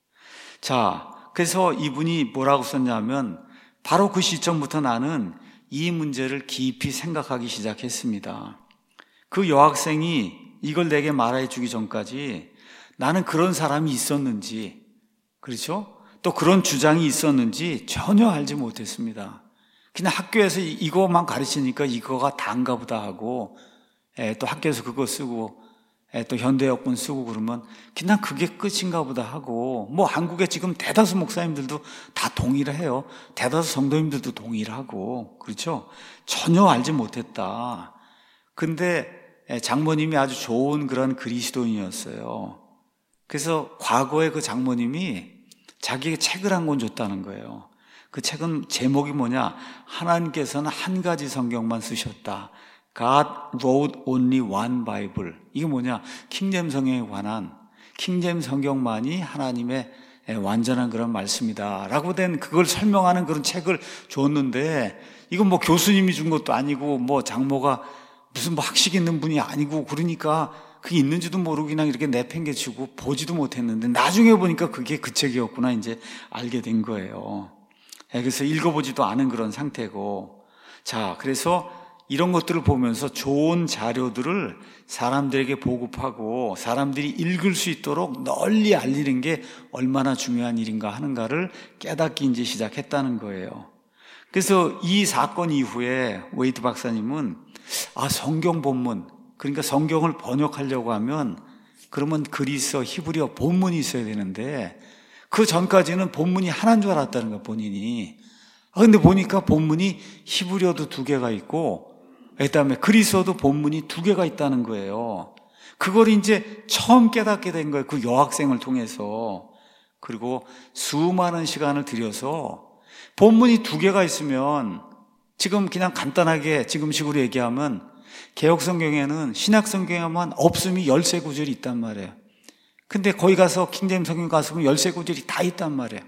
자, 그래서 이분이 뭐라고 썼냐면 바로 그 시점부터 나는 이 문제를 깊이 생각하기 시작했습니다. 그 여학생이 이걸 내게 말해 주기 전까지 나는 그런 사람이 있었는지, 그렇죠? 또 그런 주장이 있었는지 전혀 알지 못했습니다. 그냥 학교에서 이거만 가르치니까 이거가 다인가 보다 하고 또 학교에서 그거 쓰고 또 현대역군 쓰고 그러면 그냥 그게 끝인가 보다 하고 뭐 한국에 지금 대다수 목사님들도 다 동의를 해요. 대다수 성도님들도 동의를 하고 그렇죠? 전혀 알지 못했다. 근데 장모님이 아주 좋은 그런 그리스도인이었어요. 그래서 과거에 그 장모님이 자기에게 책을 한 권 줬다는 거예요. 그 책은 제목이 뭐냐? 하나님께서는 한 가지 성경만 쓰셨다. God wrote only one Bible. 이게 뭐냐? 킹제임스 성경에 관한 킹제임스 성경만이 하나님의 완전한 그런 말씀이다. 라고 된 그걸 설명하는 그런 책을 줬는데 이건 뭐 교수님이 준 것도 아니고 뭐 장모가 무슨 뭐 학식 있는 분이 아니고 그러니까 그게 있는지도 모르고 그냥 이렇게 내팽개치고 보지도 못했는데 나중에 보니까 그게 그 책이었구나 이제 알게 된 거예요. 그래서 읽어보지도 않은 그런 상태고 자, 그래서 이런 것들을 보면서 좋은 자료들을 사람들에게 보급하고 사람들이 읽을 수 있도록 널리 알리는 게 얼마나 중요한 일인가 하는가를 깨닫기 이제 시작했다는 거예요. 그래서 이 사건 이후에 웨이트 박사님은 성경 본문, 그러니까 성경을 번역하려고 하면 그러면 그리스어, 히브리어 본문이 있어야 되는데 그 전까지는 본문이 하나인 줄 알았다는 거야, 본인이. 근데 보니까 본문이 히브리어도 2개가 있고 그다음에 그리스어도 본문이 2개가 있다는 거예요. 그걸 이제 처음 깨닫게 된 거예요. 그 여학생을 통해서. 그리고 수많은 시간을 들여서 본문이 2개가 있으면 지금 그냥 간단하게 지금식으로 얘기하면 개혁성경에는 신약성경에만 없음이 13구절이 있단 말이에요. 근데 거기 가서 킹제임스 성경 가서 보면 13구절이 다 있단 말이에요.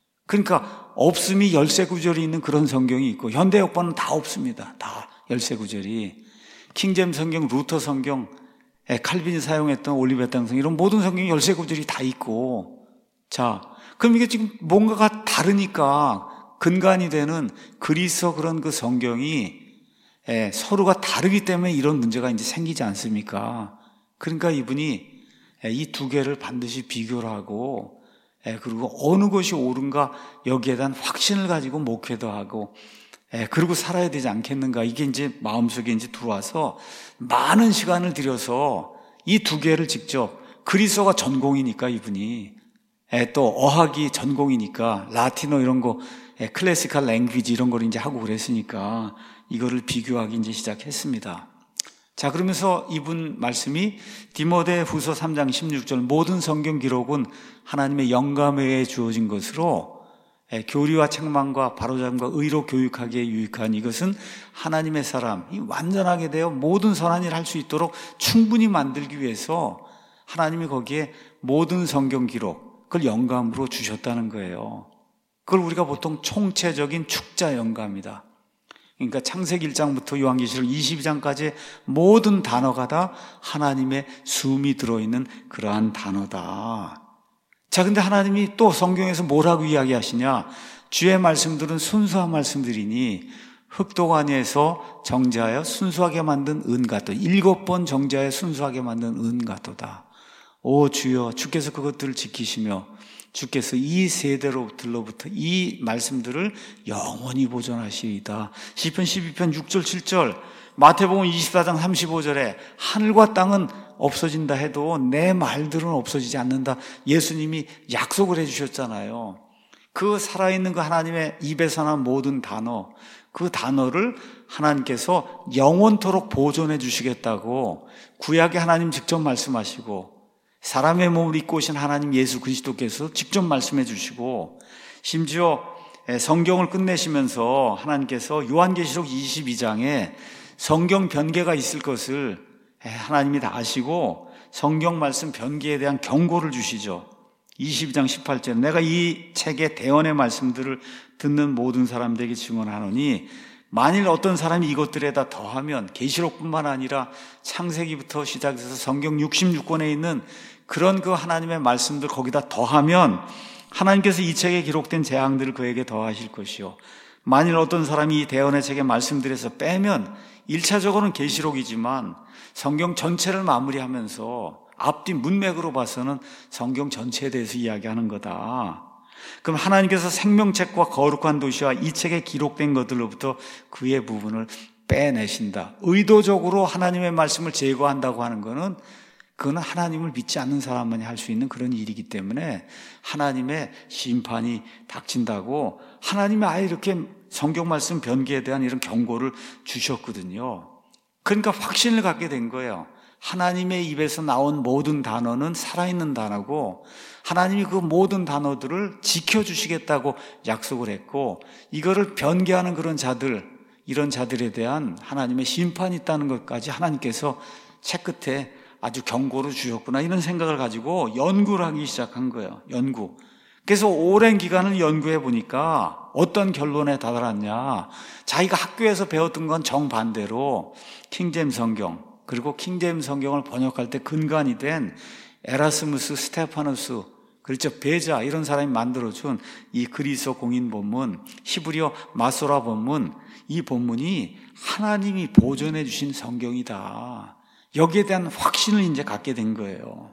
그러니까 없음이 13구절이 있는 그런 성경이 있고 현대역본은 다 없습니다. 다 13구절이. 킹제임스 성경, 루터 성경, 칼빈이 사용했던 올리베탕 성경 이런 모든 성경이 13구절이 다 있고 자, 그럼 이게 지금 뭔가가 다르니까 근간이 되는 그리스어 그런 그 성경이 서로가 다르기 때문에 이런 문제가 이제 생기지 않습니까? 그러니까 이분이 이 2개를 반드시 비교를 하고 그리고 어느 것이 옳은가 여기에 대한 확신을 가지고 목회도 하고 그리고 살아야 되지 않겠는가 이게 이제 마음속에 이제 들어와서 많은 시간을 들여서 이 2개를 직접 그리스어가 전공이니까 이분이 또 어학이 전공이니까 라틴어 이런 거 클래시컬 랭귀지 이런 걸 이제 하고 그랬으니까 이거를 비교하기 이제 시작했습니다. 자, 그러면서 이분 말씀이 디모데 후서 3장 16절 모든 성경 기록은 하나님의 영감에 의해 주어진 것으로 교리와 책망과 바로잡음과 의로 교육하기에 유익한 이것은 하나님의 사람이 완전하게 되어 모든 선한 일을 할 수 있도록 충분히 만들기 위해서 하나님이 거기에 모든 성경 기록 그걸 영감으로 주셨다는 거예요. 그걸 우리가 보통 총체적인 축자 영감이다. 그러니까 창세기 1장부터 요한계시록 22장까지 모든 단어가 다 하나님의 숨이 들어있는 그러한 단어다. 자, 근데 하나님이 또 성경에서 뭐라고 이야기하시냐? 주의 말씀들은 순수한 말씀들이니 흑도가니에서 정죄하여 순수하게 만든 은가도 7번 정죄하여 순수하게 만든 은가도다. 오 주여, 주께서 그것들을 지키시며 주께서 이 세대로부터 이 말씀들을 영원히 보존하시리이다. 시편 12편 6절 7절 마태복음 24장 35절에 하늘과 땅은 없어진다 해도 내 말들은 없어지지 않는다. 예수님이 약속을 해주셨잖아요. 그 살아있는 그 하나님의 입에서 난 모든 단어, 그 단어를 하나님께서 영원토록 보존해 주시겠다고 구약에 하나님 직접 말씀하시고 사람의 몸을 입고 오신 하나님 예수 그리스도께서 직접 말씀해 주시고 심지어 성경을 끝내시면서 하나님께서 요한계시록 22장에 성경 변개가 있을 것을 하나님이 다 아시고 성경 말씀 변개에 대한 경고를 주시죠. 22장 18절 내가 이 책의 대언의 말씀들을 듣는 모든 사람들에게 증언하노니 만일 어떤 사람이 이것들에다 더하면 계시록뿐만 아니라 창세기부터 시작해서 성경 66권에 있는 그런 그 하나님의 말씀들 거기다 더하면 하나님께서 이 책에 기록된 재앙들을 그에게 더하실 것이요 만일 어떤 사람이 이 대언의 책의 말씀들에서 빼면 1차적으로는 계시록이지만 성경 전체를 마무리하면서 앞뒤 문맥으로 봐서는 성경 전체에 대해서 이야기하는 거다. 그럼 하나님께서 생명책과 거룩한 도시와 이 책에 기록된 것들로부터 그의 부분을 빼내신다. 의도적으로 하나님의 말씀을 제거한다고 하는 것은 그건 하나님을 믿지 않는 사람만이 할 수 있는 그런 일이기 때문에 하나님의 심판이 닥친다고 하나님이 아예 이렇게 성경 말씀 변개에 대한 이런 경고를 주셨거든요. 그러니까 확신을 갖게 된 거예요. 하나님의 입에서 나온 모든 단어는 살아있는 단어고 하나님이 그 모든 단어들을 지켜주시겠다고 약속을 했고 이거를 변개하는 그런 자들, 이런 자들에 대한 하나님의 심판이 있다는 것까지 하나님께서 책 끝에 아주 경고를 주셨구나 이런 생각을 가지고 연구를 하기 시작한 거예요. 연구. 그래서 오랜 기간을 연구해 보니까 어떤 결론에 다다랐냐. 자기가 학교에서 배웠던 건 정반대로 킹제임스 성경 그리고 킹제임스 성경을 번역할 때 근간이 된 에라스무스, 스테파누스, 그렇죠, 베자 이런 사람이 만들어준 이 그리스어 공인 본문, 히브리어 마소라 본문, 이 본문이 하나님이 보존해 주신 성경이다. 여기에 대한 확신을 이제 갖게 된 거예요.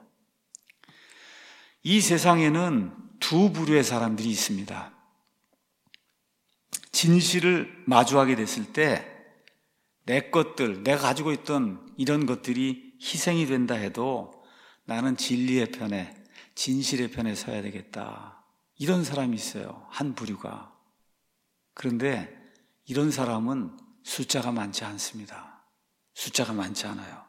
이 세상에는 두 부류의 사람들이 있습니다. 진실을 마주하게 됐을 때 내 것들, 내가 가지고 있던 이런 것들이 희생이 된다 해도 나는 진리의 편에, 진실의 편에 서야 되겠다. 이런 사람이 있어요. 한 부류가. 그런데 이런 사람은 숫자가 많지 않습니다. 숫자가 많지 않아요.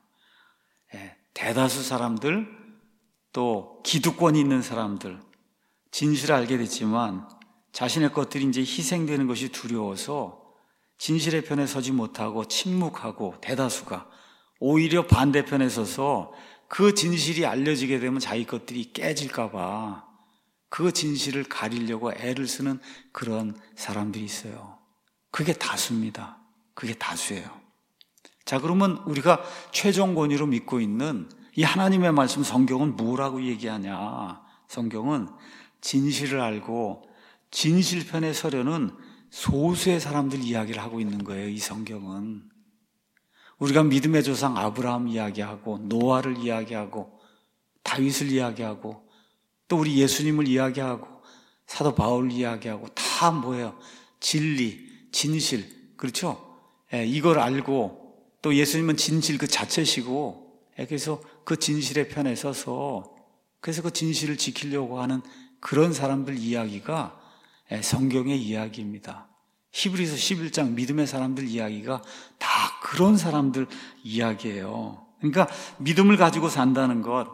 대다수 사람들, 또 기득권이 있는 사람들, 진실을 알게 됐지만 자신의 것들이 이제 희생되는 것이 두려워서 진실의 편에 서지 못하고 침묵하고, 대다수가 오히려 반대편에 서서 그 진실이 알려지게 되면 자기 것들이 깨질까 봐 그 진실을 가리려고 애를 쓰는 그런 사람들이 있어요. 그게 다수입니다. 그게 다수예요. 자, 그러면 우리가 최종 권위로 믿고 있는 이 하나님의 말씀 성경은 뭐라고 얘기하냐? 성경은 진실을 알고 진실 편에 서려는 소수의 사람들 이야기를 하고 있는 거예요. 이 성경은. 우리가 믿음의 조상 아브라함 이야기하고, 노아를 이야기하고, 다윗을 이야기하고, 또 우리 예수님을 이야기하고, 사도 바울을 이야기하고, 다 뭐예요? 진리, 진실, 그렇죠? 이걸 알고, 또 예수님은 진실 그 자체시고, 그래서 그 진실의 편에 서서, 그래서 그 진실을 지키려고 하는 그런 사람들 이야기가 성경의 이야기입니다. 히브리서 11장 믿음의 사람들 이야기가 다 그런 사람들 이야기예요. 그러니까 믿음을 가지고 산다는 것,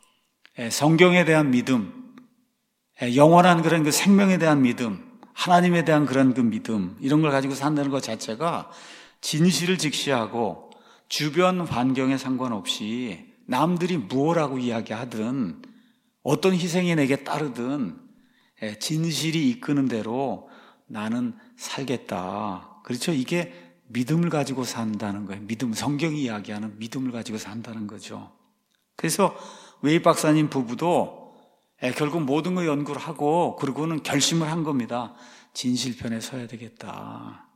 성경에 대한 믿음, 영원한 그런 그 생명에 대한 믿음, 하나님에 대한 그런 그 믿음, 이런 걸 가지고 산다는 것 자체가 진실을 직시하고 주변 환경에 상관없이 남들이 무엇라고 이야기하든 어떤 희생이 내게 따르든 진실이 이끄는 대로 나는 살겠다. 그렇죠? 이게 믿음을 가지고 산다는 거예요. 믿음, 성경이 이야기하는 믿음을 가지고 산다는 거죠. 그래서 웨이 박사님 부부도 결국 모든 걸 연구를 하고 그러고는 결심을 한 겁니다. 진실편에 서야 되겠다.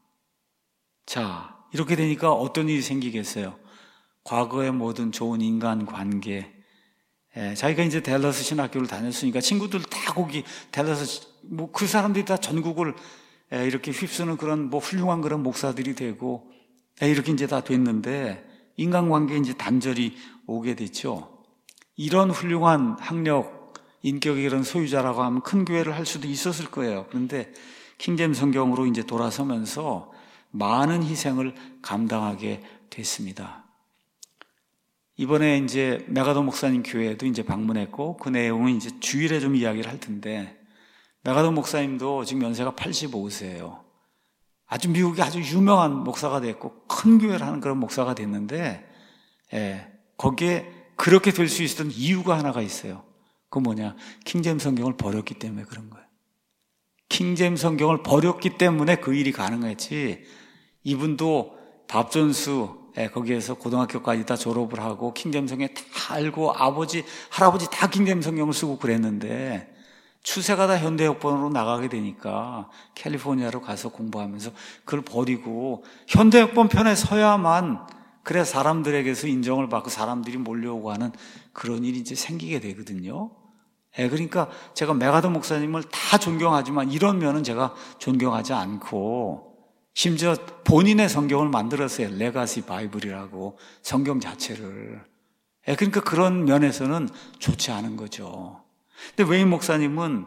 자, 이렇게 되니까 어떤 일이 생기겠어요? 과거의 모든 좋은 인간관계, 자기가 이제 댈러스 신학교를 다녔으니까 친구들 다 거기 댈러스, 뭐 그 사람들이 다 전국을 이렇게 휩쓰는 그런 뭐 훌륭한 그런 목사들이 되고 이렇게 이제 다 됐는데 인간관계에 이제 단절이 오게 됐죠. 이런 훌륭한 학력, 인격의 이런 소유자라고 하면 큰 교회를 할 수도 있었을 거예요. 그런데 킹제임스 성경으로 이제 돌아서면서 많은 희생을 감당하게 됐습니다. 이번에 이제 메가더 목사님 교회에도 이제 방문했고 그 내용은 이제 주일에 좀 이야기를 할 텐데 메가더 목사님도 지금 연세가 85세예요. 아주 미국에 아주 유명한 목사가 됐고 큰 교회를 하는 그런 목사가 됐는데 거기에 그렇게 될 수 있었던 이유가 하나가 있어요. 그건 뭐냐? 킹제임스 성경을 버렸기 때문에 그런 거예요. 킹제임스 성경을 버렸기 때문에 그 일이 가능했지. 이분도 밥존수 거기에서 고등학교까지 다 졸업을 하고 킹제임스 성경 다 알고 아버지, 할아버지 다 킹제임스 성경을 쓰고 그랬는데 추세가 다 현대역본으로 나가게 되니까 캘리포니아로 가서 공부하면서 그걸 버리고 현대역본 편에 서야만 그래야 사람들에게서 인정을 받고 사람들이 몰려오고 하는 그런 일이 이제 생기게 되거든요. 그러니까 제가 메가더 목사님을 다 존경하지만 이런 면은 제가 존경하지 않고 심지어 본인의 성경을 만들었어요. 레가시 바이블이라고 성경 자체를. 그러니까 그런 면에서는 좋지 않은 거죠. 근데 웨인 목사님은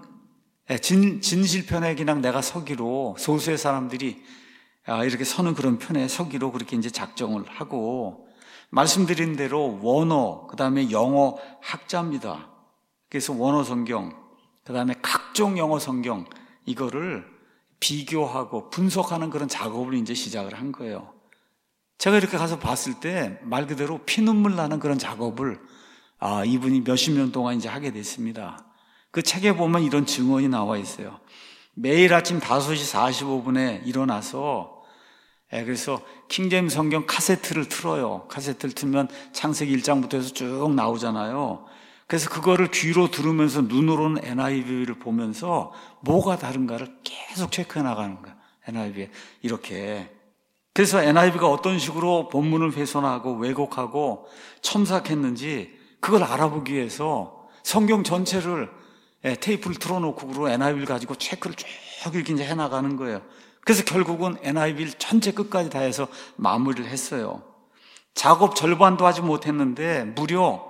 진실편에 그냥 내가 서기로 소수의 사람들이 이렇게 서는 그런 편에 서기로 그렇게 이제 작정을 하고 말씀드린 대로 원어, 그 다음에 영어 학자입니다. 그래서 원어 성경, 그 다음에 각종 영어 성경 이거를 비교하고 분석하는 그런 작업을 이제 시작을 한 거예요. 제가 이렇게 가서 봤을 때 말 그대로 피눈물 나는 그런 작업을 이분이 몇십 년 동안 이제 하게 됐습니다. 그 책에 보면 이런 증언이 나와 있어요. 매일 아침 5시 45분에 일어나서 그래서 킹제임스 성경 카세트를 틀어요. 카세트를 틀면 창세기 1장부터 해서 쭉 나오잖아요. 그래서 그거를 귀로 들으면서 눈으로는 NIV를 보면서 뭐가 다른가를 계속 체크해 나가는 거야. NIV에 이렇게. 그래서 NIV가 어떤 식으로 본문을 훼손하고 왜곡하고 첨삭했는지 그걸 알아보기 위해서 성경 전체를 테이프를 틀어놓고 그리고 NIV를 가지고 체크를 쭉 이렇게 이제 해나가는 거예요. 그래서 결국은 NIV를 전체 끝까지 다 해서 마무리를 했어요. 작업 절반도 하지 못했는데 무려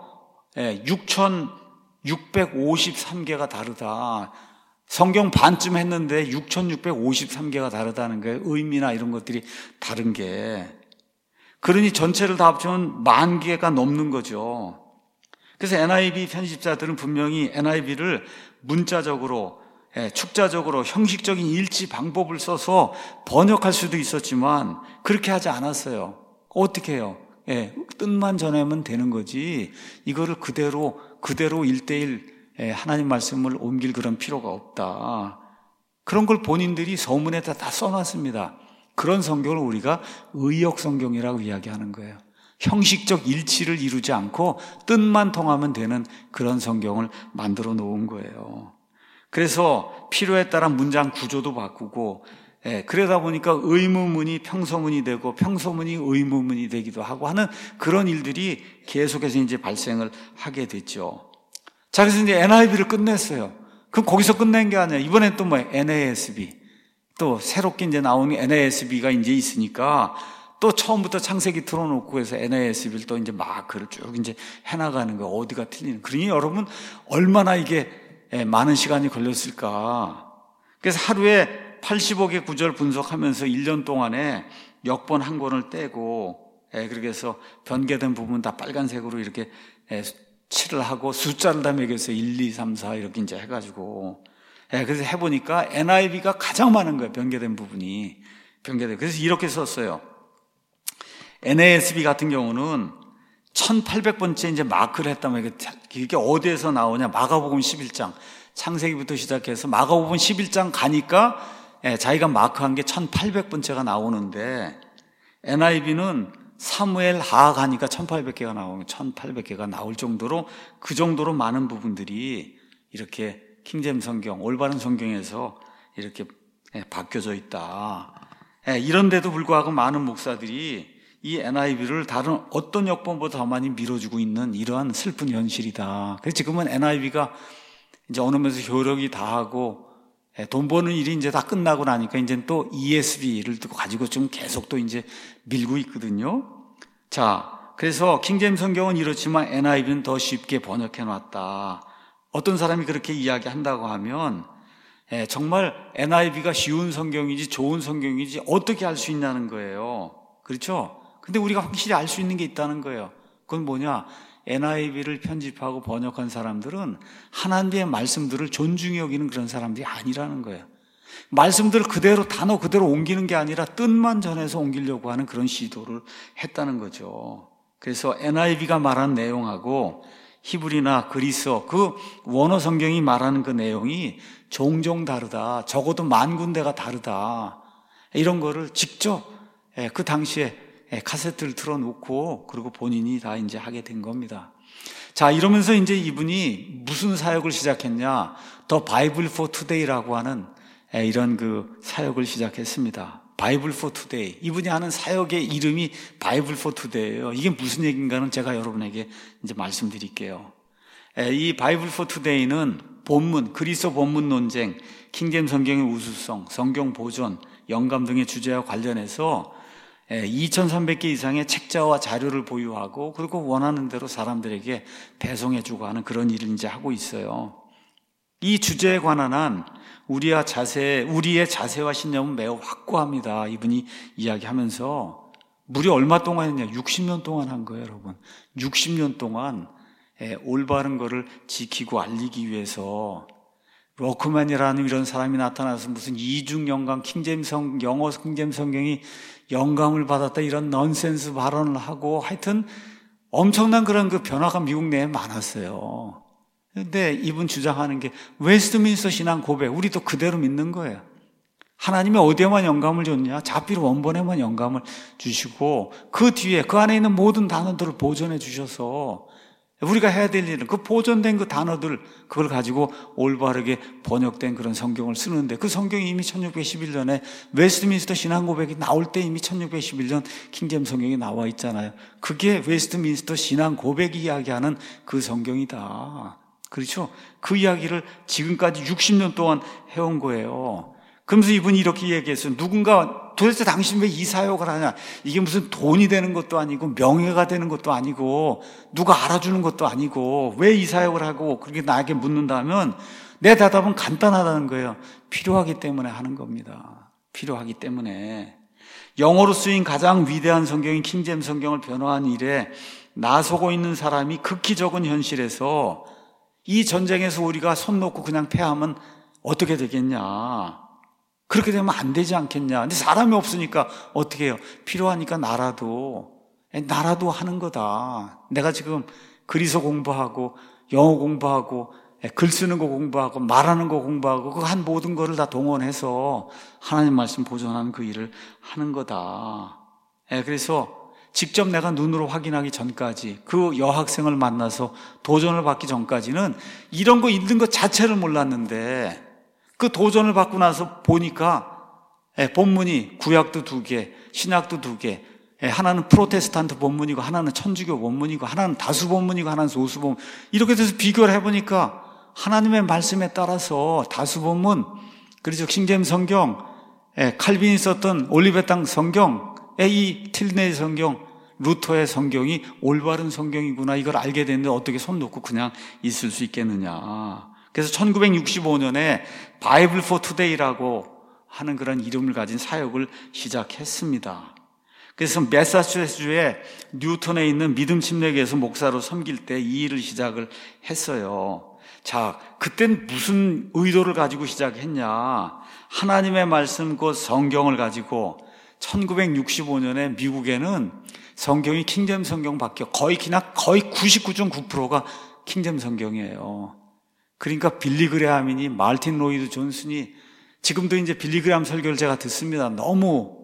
6,653개가 다르다. 성경 반쯤 했는데 6,653개가 다르다는 거예요. 의미나 이런 것들이 다른 게. 그러니 전체를 다 합치면 10,000개가 넘는 거죠. 그래서 NIV 편집자들은 분명히 NIV를 문자적으로, 축자적으로 형식적인 일치 방법을 써서 번역할 수도 있었지만 그렇게 하지 않았어요. 어떻게 해요? 뜻만 전하면 되는 거지 이거를 그대로 1:1 하나님 말씀을 옮길 그런 필요가 없다. 그런 걸 본인들이 서문에다 다 써놨습니다. 그런 성경을 우리가 의역 성경이라고 이야기하는 거예요. 형식적 일치를 이루지 않고 뜻만 통하면 되는 그런 성경을 만들어 놓은 거예요. 그래서 필요에 따라 문장 구조도 바꾸고, 그러다 보니까 의문문이 평서문이 되고 평서문이 의문문이 되기도 하고 하는 그런 일들이 계속해서 이제 발생을 하게 됐죠. 자, 그래서 이제 NIV를 끝냈어요. 그럼 거기서 끝낸 게 아니라 이번엔 또 NASB. 또 새롭게 이제 나오는 NASB가 이제 있으니까 또 처음부터 창세기 틀어놓고 해서 NASB를 또 이제 마크를 쭉 이제 해나가는 거예요. 어디가 틀리는. 그러니 여러분, 얼마나 이게 많은 시간이 걸렸을까. 그래서 하루에 85개 구절 분석하면서 1년 동안에 역번 한 권을 떼고, 그렇게 해서 변개된 부분 다 빨간색으로 이렇게 칠을 하고 숫자를 다 매겼어요. 1, 2, 3, 4 이렇게 이제 해가지고. 그래서 해보니까 NIV가 가장 많은 거예요. 변개된 부분이. 그래서 이렇게 썼어요. NASB 같은 경우는 1800번째 이제 마크를 했다면 이게 어디에서 나오냐. 마가복음 11장. 창세기부터 시작해서 마가복음 11장 가니까 자기가 마크한 게 1800번째가 나오는데 NIV는 사무엘 하 가니까 1800개가 나오면 1800개가 나올 정도로 그 정도로 많은 부분들이 이렇게 킹제임 성경, 올바른 성경에서 이렇게 바뀌어져 있다. 이런데도 불구하고 많은 목사들이 이 NIV를 다른 어떤 역본보다 더 많이 밀어주고 있는 이러한 슬픈 현실이다. 그래서 지금은 NIV가 이제 어느 면에서 효력이 다하고 돈 버는 일이 이제 다 끝나고 나니까 이제 또 ESV를 가지고 좀 계속 또 이제 밀고 있거든요. 자, 그래서 킹제임 성경은 이렇지만 NIV는 더 쉽게 번역해 놨다. 어떤 사람이 그렇게 이야기한다고 하면 정말 NIV가 쉬운 성경이지 좋은 성경이지 어떻게 알 수 있냐는 거예요. 그렇죠? 근데 우리가 확실히 알 수 있는 게 있다는 거예요. 그건 뭐냐? NIV를 편집하고 번역한 사람들은 하나님의 말씀들을 존중히 여기는 그런 사람들이 아니라는 거예요. 말씀들을 그대로 단어 그대로 옮기는 게 아니라 뜻만 전해서 옮기려고 하는 그런 시도를 했다는 거죠. 그래서 NIV가 말한 내용하고 히브리나 그리스어 그 원어 성경이 말하는 그 내용이 종종 다르다. 적어도 10,000군데가 다르다. 이런 거를 직접 그 당시에 카세트를 틀어놓고 그리고 본인이 다 이제 하게 된 겁니다. 자, 이러면서 이제 이분이 무슨 사역을 시작했냐? 더 바이블 포 투데이라고 하는 이런 그 사역을 시작했습니다. 바이블 포 투데이. 이분이 하는 사역의 이름이 바이블 포 투데이예요. 이게 무슨 얘기인가는 제가 여러분에게 이제 말씀드릴게요. 이 바이블 포 투데이는 본문, 그리스도 본문 논쟁, 킹제임 성경의 우수성, 성경 보존, 영감 등의 주제와 관련해서 2,300개 이상의 책자와 자료를 보유하고 그리고 원하는 대로 사람들에게 배송해주고 하는 그런 일을 이제 하고 있어요. 이 주제에 관한 한 우리의 자세와 신념은 매우 확고합니다. 이분이 이야기하면서 무려 얼마 동안 했냐? 60년 동안 한 거예요, 여러분. 60년 동안 올바른 거를 지키고 알리기 위해서 워크맨이라는 이런 사람이 나타나서 무슨 이중 영감, 영어 킹제임 성경이 영감을 받았다 이런 넌센스 발언을 하고 하여튼 엄청난 그런 그 변화가 미국 내에 많았어요. 근데 이분 주장하는 게 웨스트민스터 신앙 고백, 우리도 그대로 믿는 거예요. 하나님이 어디에만 영감을 줬냐? 자필 원본에만 영감을 주시고 그 뒤에 그 안에 있는 모든 단어들을 보존해 주셔서 우리가 해야 될 일은 그 보존된 그 단어들 그걸 가지고 올바르게 번역된 그런 성경을 쓰는데 그 성경이 이미 1611년에 웨스트민스터 신앙 고백이 나올 때 이미 1611년 킹제임 성경이 나와 있잖아요. 그게 웨스트민스터 신앙 고백이 이야기하는 그 성경이다. 그렇죠? 그 이야기를 지금까지 60년 동안 해온 거예요. 그러면서 이분이 이렇게 얘기했어요. 누군가 도대체 당신 왜 이 사역을 하냐? 이게 무슨 돈이 되는 것도 아니고 명예가 되는 것도 아니고 누가 알아주는 것도 아니고 왜 이 사역을 하고 그렇게 나에게 묻는다면 내 대답은 간단하다는 거예요. 필요하기 때문에 하는 겁니다. 필요하기 때문에. 영어로 쓰인 가장 위대한 성경인 킹제임스 성경을 변호한 일에 나서고 있는 사람이 극히 적은 현실에서 이 전쟁에서 우리가 손 놓고 그냥 패하면 어떻게 되겠냐? 그렇게 되면 안 되지 않겠냐? 근데 사람이 없으니까 어떻게 해요? 필요하니까 나라도 하는 거다. 내가 지금 그리스 공부하고 영어 공부하고 글 쓰는 거 공부하고 말하는 거 공부하고 그 한 모든 거를 다 동원해서 하나님 말씀 보존하는 그 일을 하는 거다. 그래서 직접 내가 눈으로 확인하기 전까지 그 여학생을 만나서 도전을 받기 전까지는 이런 거 읽는 것 자체를 몰랐는데 그 도전을 받고 나서 보니까 본문이 구약도 2개, 신약도 2개, 하나는 프로테스탄트 본문이고 하나는 천주교 본문이고 하나는 다수 본문이고 하나는 소수 본문, 이렇게 돼서 비교를 해보니까 하나님의 말씀에 따라서 다수 본문, 그렇죠, 킹제임스 성경, 칼빈이 썼던 올리베 땅 성경, 이 틸네의 성경, 루터의 성경이 올바른 성경이구나, 이걸 알게 됐는데 어떻게 손 놓고 그냥 있을 수 있겠느냐. 그래서 1965년에 바이블 포 투데이라고 하는 그런 이름을 가진 사역을 시작했습니다. 그래서 매사추세츠주의 뉴턴에 있는 믿음 침례교에서 목사로 섬길 때 이 일을 시작을 했어요. 자, 그땐 무슨 의도를 가지고 시작했냐? 하나님의 말씀 곧 성경을 가지고 1965년에 미국에는 성경이 킹제임스 성경밖에 거의 99.9%가 킹제임스 성경이에요. 그러니까 빌리 그레함이니 마르틴 로이드 존슨이, 지금도 이제 빌리 그레함 설교를 제가 듣습니다. 너무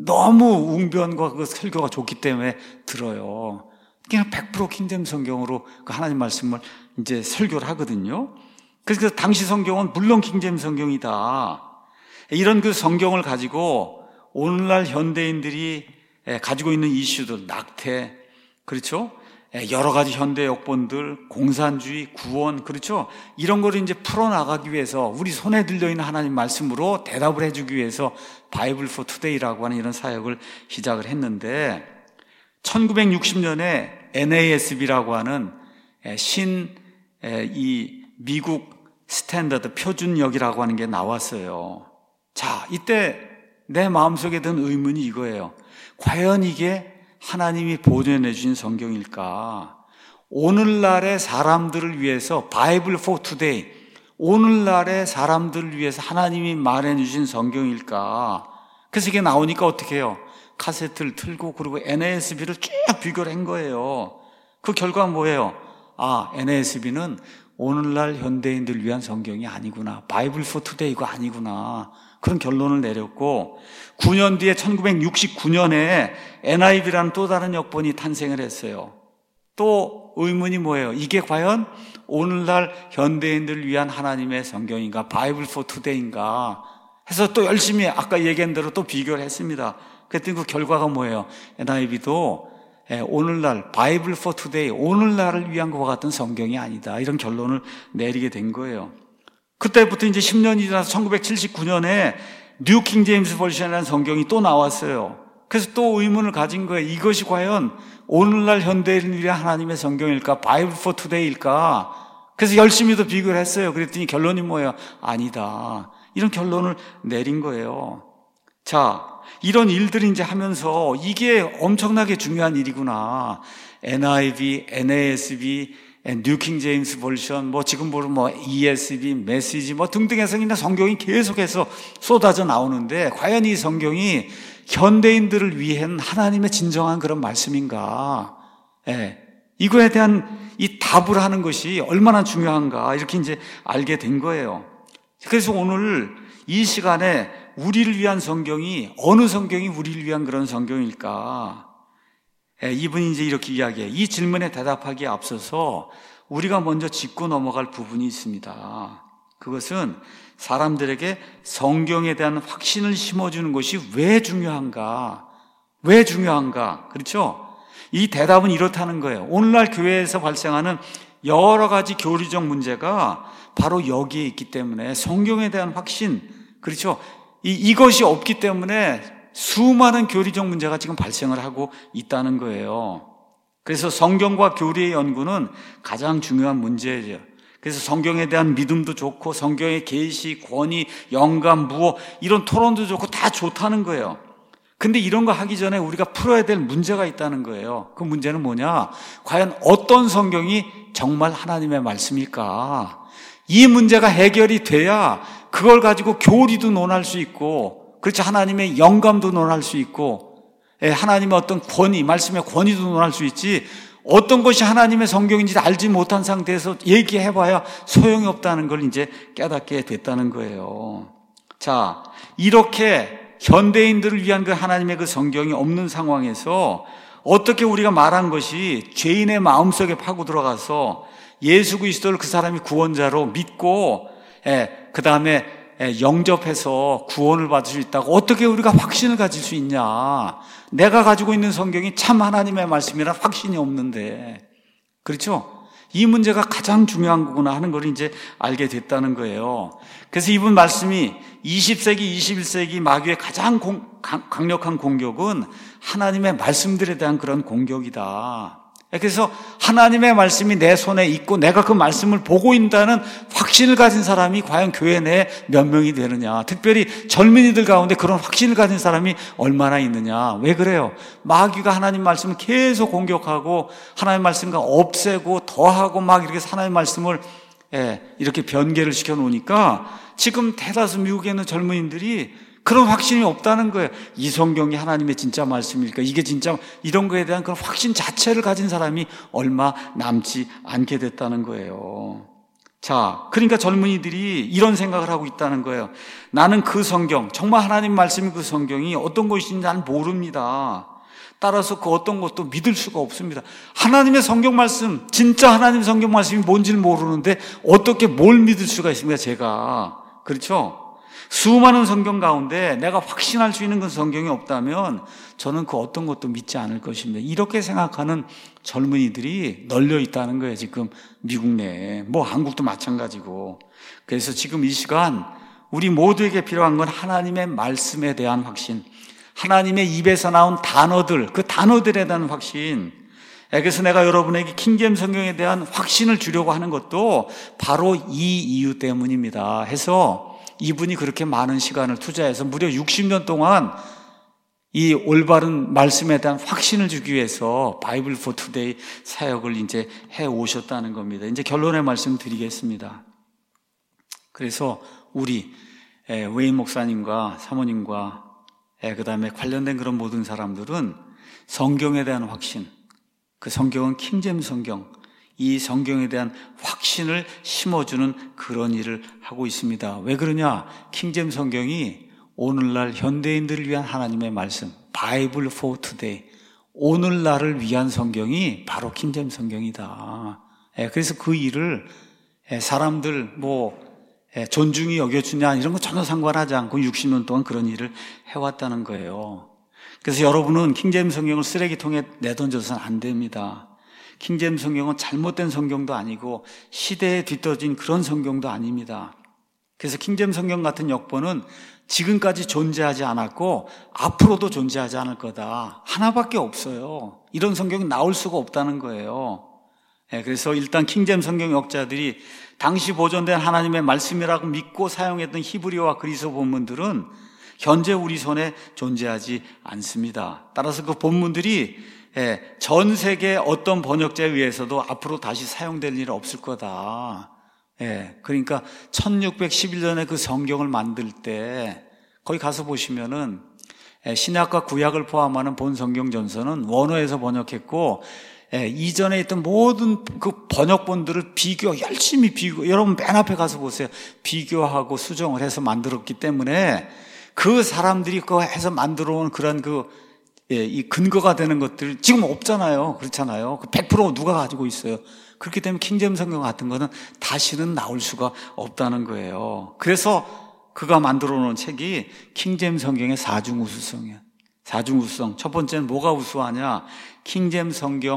웅변과 그 설교가 좋기 때문에 들어요. 그냥 100% 킹제임스 성경으로 그 하나님 말씀을 이제 설교를 하거든요. 그래서 당시 성경은 물론 킹제임스 성경이다. 이런 그 성경을 가지고 오늘날 현대인들이 가지고 있는 이슈들, 낙태, 그렇죠? 여러 가지 현대 역본들, 공산주의, 구원, 그렇죠? 이런 거를 이제 풀어나가기 위해서 우리 손에 들려있는 하나님 말씀으로 대답을 해주기 위해서 바이블 포 투데이라고 하는 이런 사역을 시작을 했는데 1960년에 NASB라고 하는 이 미국 스탠더드 표준역이라고 하는 게 나왔어요. 자, 이때 내 마음속에 든 의문이 이거예요. 과연 이게 하나님이 보존해 주신 성경일까? 오늘날의 사람들을 위해서 바이블 포 투데이, 오늘날의 사람들을 위해서 하나님이 말해 주신 성경일까? 그래서 이게 나오니까 어떻게 해요? 카세트를 틀고 그리고 NASB를 쭉 비교를 한 거예요. 그 결과는 뭐예요? NASB는 오늘날 현대인들을 위한 성경이 아니구나, 바이블 포 투데이가 아니구나, 그런 결론을 내렸고 9년 뒤에 1969년에 NIV라는 또 다른 역본이 탄생을 했어요. 또 의문이 뭐예요? 이게 과연 오늘날 현대인들을 위한 하나님의 성경인가, 바이블 포 투데이인가 해서 또 열심히 아까 얘기한 대로 또 비교를 했습니다. 그랬더니 그 결과가 뭐예요? NIV도 오늘날 바이블 포 투데이, 오늘날을 위한 것과 같은 성경이 아니다, 이런 결론을 내리게 된 거예요. 그때부터 이제 10년이 지나서 1979년에 뉴 킹 제임스 버전이라는 성경이 또 나왔어요. 그래서 또 의문을 가진 거예요. 이것이 과연 오늘날 현대인을 위한 하나님의 성경일까, 바이블 포 투데이일까? 그래서 열심히 더 비교를 했어요. 그랬더니 결론이 뭐예요? 아니다, 이런 결론을 내린 거예요. 자, 이런 일들이 이제 하면서 이게 엄청나게 중요한 일이구나. NIV, NASB, 뉴 킹 제임스 버전, 지금 보면 ESV, 메시지 등등해서 그냥 성경이 계속해서 쏟아져 나오는데 과연 이 성경이 현대인들을 위한 하나님의 진정한 그런 말씀인가? 이거에 대한 이 답을 하는 것이 얼마나 중요한가, 이렇게 이제 알게 된 거예요. 그래서 오늘 이 시간에 우리를 위한 성경이, 어느 성경이 우리를 위한 그런 성경일까? 이분이 이제 이렇게 이야기해요. 이 질문에 대답하기에 앞서서 우리가 먼저 짚고 넘어갈 부분이 있습니다. 그것은 사람들에게 성경에 대한 확신을 심어주는 것이 왜 중요한가? 왜 중요한가? 그렇죠? 이 대답은 이렇다는 거예요. 오늘날 교회에서 발생하는 여러 가지 교리적 문제가 바로 여기에 있기 때문에 성경에 대한 확신, 그렇죠? 이것이 없기 때문에 수많은 교리적 문제가 지금 발생을 하고 있다는 거예요. 그래서 성경과 교리의 연구는 가장 중요한 문제예요. 그래서 성경에 대한 믿음도 좋고 성경의 계시, 권위, 영감, 무엇 이런 토론도 좋고 다 좋다는 거예요. 근데 이런 거 하기 전에 우리가 풀어야 될 문제가 있다는 거예요. 그 문제는 뭐냐? 과연 어떤 성경이 정말 하나님의 말씀일까? 이 문제가 해결이 돼야 그걸 가지고 교리도 논할 수 있고, 그렇죠, 하나님의 영감도 논할 수 있고, 하나님의 어떤 권위, 말씀의 권위도 논할 수 있지, 어떤 것이 하나님의 성경인지 알지 못한 상태에서 얘기해봐야 소용이 없다는 걸 이제 깨닫게 됐다는 거예요. 자, 이렇게 현대인들을 위한 그 하나님의 그 성경이 없는 상황에서 어떻게 우리가 말한 것이 죄인의 마음속에 파고 들어가서 예수 그리스도를 그 사람이 구원자로 믿고 그 다음에 영접해서 구원을 받을 수 있다고 어떻게 우리가 확신을 가질 수 있냐? 내가 가지고 있는 성경이 참 하나님의 말씀이라 확신이 없는데, 그렇죠? 이 문제가 가장 중요한 거구나 하는 걸 이제 알게 됐다는 거예요. 그래서 이분 말씀이 20세기, 21세기 마귀의 가장 강력한 공격은 하나님의 말씀들에 대한 그런 공격이다. 그래서 하나님의 말씀이 내 손에 있고 내가 그 말씀을 보고 있다는 확신을 가진 사람이 과연 교회 내에 몇 명이 되느냐. 특별히 젊은이들 가운데 그런 확신을 가진 사람이 얼마나 있느냐. 왜 그래요? 마귀가 하나님 말씀을 계속 공격하고 하나님 말씀과 없애고 더하고 막 이렇게 하나님 말씀을 이렇게 변개를 시켜 놓으니까 지금 대다수 미국에 있는 젊은이들이 그런 확신이 없다는 거예요. 이 성경이 하나님의 진짜 말씀일까? 이게 진짜, 이런 거에 대한 그런 확신 자체를 가진 사람이 얼마 남지 않게 됐다는 거예요. 자, 그러니까 젊은이들이 이런 생각을 하고 있다는 거예요. 나는 그 성경, 정말 하나님 말씀이 그 성경이 어떤 것인지 나는 모릅니다. 따라서 그 어떤 것도 믿을 수가 없습니다. 하나님의 성경 말씀, 진짜 하나님 성경 말씀이 뭔지를 모르는데 어떻게 뭘 믿을 수가 있습니까, 제가. 그렇죠? 수많은 성경 가운데 내가 확신할 수 있는 그 성경이 없다면 저는 그 어떤 것도 믿지 않을 것입니다. 이렇게 생각하는 젊은이들이 널려 있다는 거예요, 지금 미국 내에. 뭐 한국도 마찬가지고. 그래서 지금 이 시간 우리 모두에게 필요한 건 하나님의 말씀에 대한 확신, 하나님의 입에서 나온 단어들, 그 단어들에 대한 확신. 그래서 내가 여러분에게 킹제임스 성경에 대한 확신을 주려고 하는 것도 바로 이 이유 때문입니다. 해서 이분이 그렇게 많은 시간을 투자해서 무려 60년 동안 이 올바른 말씀에 대한 확신을 주기 위해서 바이블 포 투데이 사역을 이제 해 오셨다는 겁니다. 이제 결론의 말씀 드리겠습니다. 그래서 우리 웨인 목사님과 사모님과 그 다음에 관련된 그런 모든 사람들은 성경에 대한 확신, 그 성경은 킹제임스 성경, 이 성경에 대한 확신을 심어주는 그런 일을 하고 있습니다. 왜 그러냐? 킹제임스 성경이 오늘날 현대인들을 위한 하나님의 말씀, 바이블 포 투데이, 오늘날을 위한 성경이 바로 킹제임스 성경이다. 그래서 그 일을 사람들 존중이 여겨주냐 이런 거 전혀 상관하지 않고 60년 동안 그런 일을 해왔다는 거예요. 그래서 여러분은 킹제임스 성경을 쓰레기통에 내던져서는 안 됩니다. 킹제임스 성경은 잘못된 성경도 아니고 시대에 뒤떨어진 그런 성경도 아닙니다. 그래서 킹제임스 성경 같은 역본은 지금까지 존재하지 않았고 앞으로도 존재하지 않을 거다. 하나밖에 없어요. 이런 성경이 나올 수가 없다는 거예요. 그래서 일단 킹제임스 성경 역자들이 당시 보존된 하나님의 말씀이라고 믿고 사용했던 히브리어와 그리스어 본문들은 현재 우리 손에 존재하지 않습니다. 따라서 그 본문들이 전 세계 어떤 번역자에 의해서도 앞으로 다시 사용될 일은 없을 거다. 그러니까 1611년에 그 성경을 만들 때 거기 가서 보시면은 신약과 구약을 포함하는 본 성경 전서는 원어에서 번역했고 이전에 있던 모든 그 번역본들을 열심히 여러분 맨 앞에 가서 보세요. 비교하고 수정을 해서 만들었기 때문에 그 사람들이 그거 해서 만들어 온 그런 이 근거가 되는 것들 지금 없잖아요. 그렇잖아요. 100% 누가 가지고 있어요. 그렇기 때문에 킹제임스 성경 같은 거는 다시는 나올 수가 없다는 거예요. 그래서 그가 만들어 놓은 책이 킹제임스 성경의 사중우수성이에요. 사중우수성. 첫 번째는 뭐가 우수하냐? 킹제임스 성경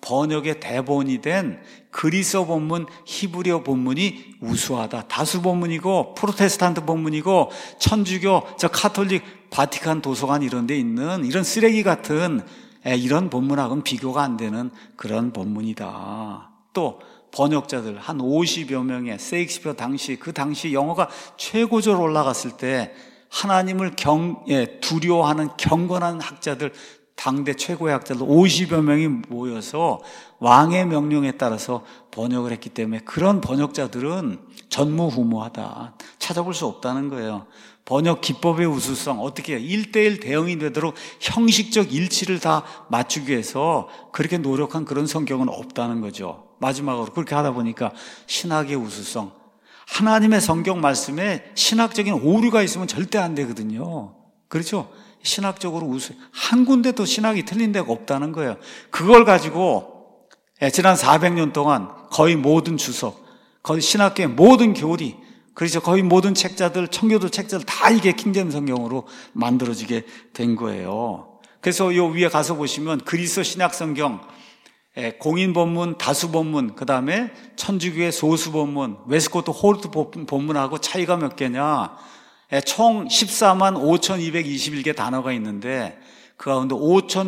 번역의 대본이 된 그리스어 본문, 히브리어 본문이 우수하다. 다수 본문이고 프로테스탄트 본문이고 천주교, 카톨릭, 바티칸 도서관 이런 데 있는 이런 쓰레기 같은 이런 본문하고는 비교가 안 되는 그런 본문이다. 또 번역자들 한 50여 명의 세익스피어 그 당시 영어가 최고조로 올라갔을 때 하나님을 두려워하는 경건한 학자들, 당대 최고의 학자들 50여 명이 모여서 왕의 명령에 따라서 번역을 했기 때문에 그런 번역자들은 전무후무하다. 찾아볼 수 없다는 거예요. 번역 기법의 우수성, 어떻게 1:1 대응이 되도록 형식적 일치를 다 맞추기 위해서 그렇게 노력한 그런 성경은 없다는 거죠. 마지막으로 그렇게 하다 보니까 신학의 우수성, 하나님의 성경 말씀에 신학적인 오류가 있으면 절대 안 되거든요. 그렇죠? 신학적으로 한 군데도 신학이 틀린 데가 없다는 거예요. 그걸 가지고 지난 400년 동안 거의 모든 주석, 거의 신학계의 모든 교리, 그래서 거의 모든 책자들, 청교도 책자들 다 이게 킹제임스 성경으로 만들어지게 된 거예요. 그래서 요 위에 가서 보시면 그리스어 신약 성경, 공인 본문, 다수 본문, 그 다음에 천주교의 소수 본문, 웨스코트 홀트 본문하고 차이가 몇 개냐? 총 14만 5,221개 단어가 있는데 그 가운데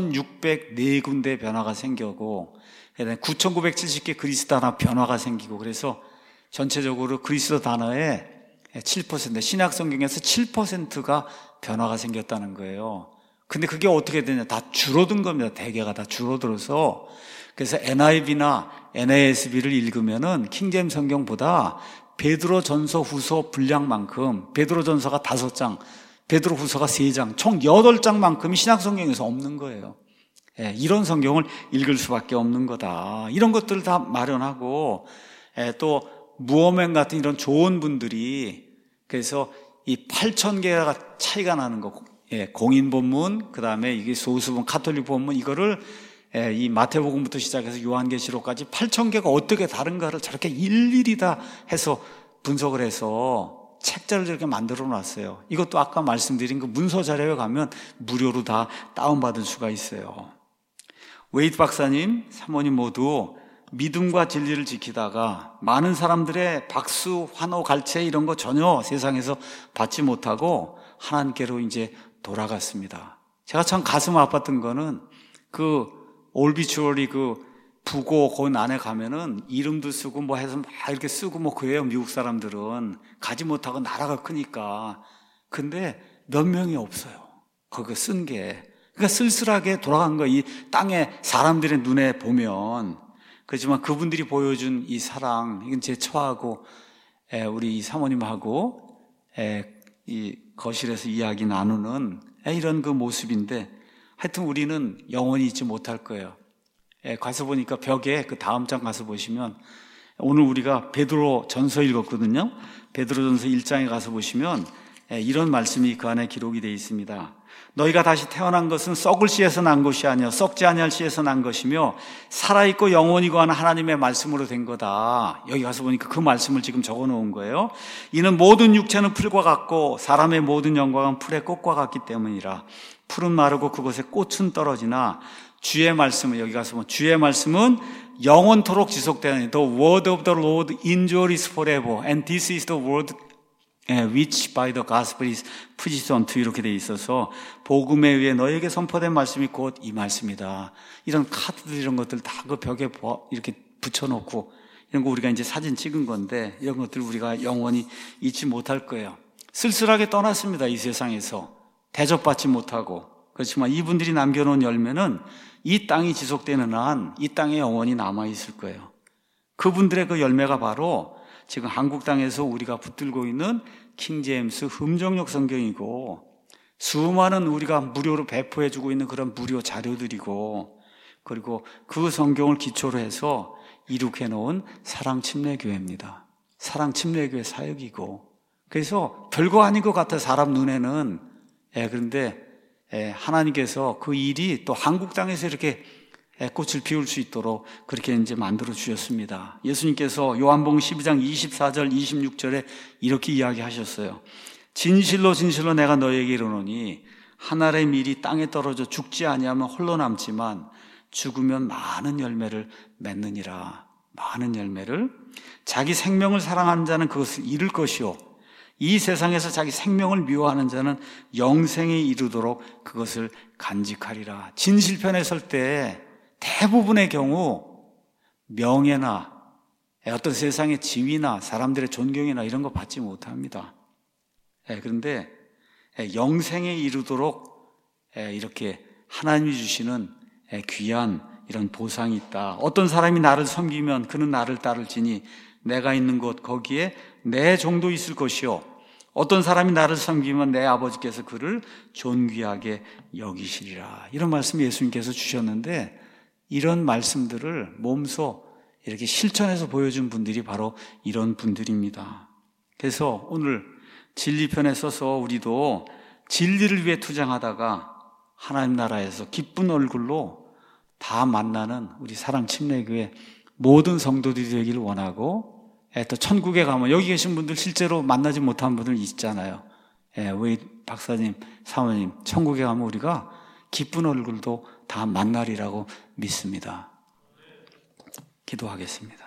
5,604군데 변화가 생기고 9,970개 그리스 단어 변화가 생기고 그래서 전체적으로 그리스 단어의 7%, 신약 성경에서 7%가 변화가 생겼다는 거예요. 근데 그게 어떻게 되냐? 다 줄어든 겁니다. 대개가 다 줄어들어서. 그래서 NIV나 NASB를 읽으면은 킹제임스 성경보다 베드로 전서 후서 분량만큼, 베드로 전서가 5장, 베드로 후서가 3장, 총 8장만큼이 신약 성경에서 없는 거예요. 이런 성경을 읽을 수밖에 없는 거다. 이런 것들을 다 마련하고 또 무어맨 같은 이런 좋은 분들이 그래서 이 8,000개가 차이가 나는 거, 공인 본문, 그 다음에 이게 소수본, 카톨릭 본문, 이거를 이 마태복음부터 시작해서 요한계시록까지 8,000개가 어떻게 다른가를 저렇게 일일이 다 해서 분석을 해서 책자를 저렇게 만들어 놨어요. 이것도 아까 말씀드린 그 문서 자료에 가면 무료로 다 다운받을 수가 있어요. 웨이트 박사님, 사모님 모두 믿음과 진리를 지키다가 많은 사람들의 박수, 환호, 갈채 이런 거 전혀 세상에서 받지 못하고 하나님께로 이제 돌아갔습니다. 제가 참 가슴 아팠던 거는 그 올비추어리 그 부고 거기 안에 가면은 이름도 쓰고 뭐 해서 막 이렇게 쓰고 뭐 그래요. 미국 사람들은 가지 못하고 나라가 크니까. 근데 몇 명이 없어요. 그거 쓴 게. 그러니까 쓸쓸하게 돌아간 거 이 땅에 사람들의 눈에 보면. 그렇지만 그분들이 보여준 이 사랑, 이건 제 처하고 우리 사모님하고 이 거실에서 이야기 나누는 이런 그 모습인데 하여튼 우리는 영원히 잊지 못할 거예요. 가서 보니까 벽에 그 다음 장 가서 보시면 오늘 우리가 베드로 전서 읽었거든요. 베드로 전서 1장에 가서 보시면 이런 말씀이 그 안에 기록이 되어 있습니다. 너희가 다시 태어난 것은 썩을 씨에서 난 것이 아니요 썩지 아니할 씨에서 난 것이며 살아있고 영원히 거하는 하나님의 말씀으로 된 거다. 여기 가서 보니까 그 말씀을 지금 적어 놓은 거예요. 이는 모든 육체는 풀과 같고 사람의 모든 영광은 풀의 꽃과 같기 때문이라. 풀은 마르고 그곳에 꽃은 떨어지나 주의 말씀은, 여기 가서 보면 주의 말씀은 영원토록 지속되는 The word of the Lord endures forever and this is the word which by the gospel is preached unto 이렇게 돼 있어서 복음에 의해 너에게 선포된 말씀이 곧 이 말씀이다. 이런 카드들 이런 것들 다 그 벽에 이렇게 붙여놓고 이런 거 우리가 이제 사진 찍은 건데 이런 것들 우리가 영원히 잊지 못할 거예요. 쓸쓸하게 떠났습니다. 이 세상에서 대접받지 못하고. 그렇지만 이분들이 남겨놓은 열매는 이 땅이 지속되는 한 이 땅에 영원히 남아있을 거예요. 그분들의 그 열매가 바로 지금 한국 땅에서 우리가 붙들고 있는 킹제임스 흠정역 성경이고 수많은 우리가 무료로 배포해주고 있는 그런 무료 자료들이고 그리고 그 성경을 기초로 해서 이룩해놓은 사랑침례교회입니다. 사랑침례교회 사역이고 그래서 별거 아닌 것 같아요. 사람 눈에는. 그런데 하나님께서 그 일이 또 한국 땅에서 이렇게 꽃을 피울 수 있도록 그렇게 이제 만들어 주셨습니다. 예수님께서 요한복음 12장 24절 26절에 이렇게 이야기하셨어요. 진실로 진실로 내가 너에게 이르노니 한 알의 밀이 땅에 떨어져 죽지 아니하면 홀로 남지만 죽으면 많은 열매를 맺느니라. 많은 열매를. 자기 생명을 사랑하는 자는 그것을 잃을 것이요, 이 세상에서 자기 생명을 미워하는 자는 영생에 이르도록 그것을 간직하리라. 진실편에 설 때 대부분의 경우 명예나 어떤 세상의 지위나 사람들의 존경이나 이런 거 받지 못합니다. 그런데 영생에 이르도록 이렇게 하나님이 주시는 귀한 이런 보상이 있다. 어떤 사람이 나를 섬기면 그는 나를 따를지니 내가 있는 곳 거기에 내 종도 있을 것이요, 어떤 사람이 나를 섬기면 내 아버지께서 그를 존귀하게 여기시리라. 이런 말씀 예수님께서 주셨는데, 이런 말씀들을 몸소 이렇게 실천해서 보여준 분들이 바로 이런 분들입니다. 그래서 오늘 진리편에 서서 우리도 진리를 위해 투쟁하다가 하나님 나라에서 기쁜 얼굴로 다 만나는 우리 사랑침례교회 모든 성도들이 되기를 원하고, 또 천국에 가면 여기 계신 분들 실제로 만나지 못한 분들 있잖아요. 우리 박사님, 사모님, 천국에 가면 우리가 기쁜 얼굴도 다 만나리라고 믿습니다. 기도하겠습니다.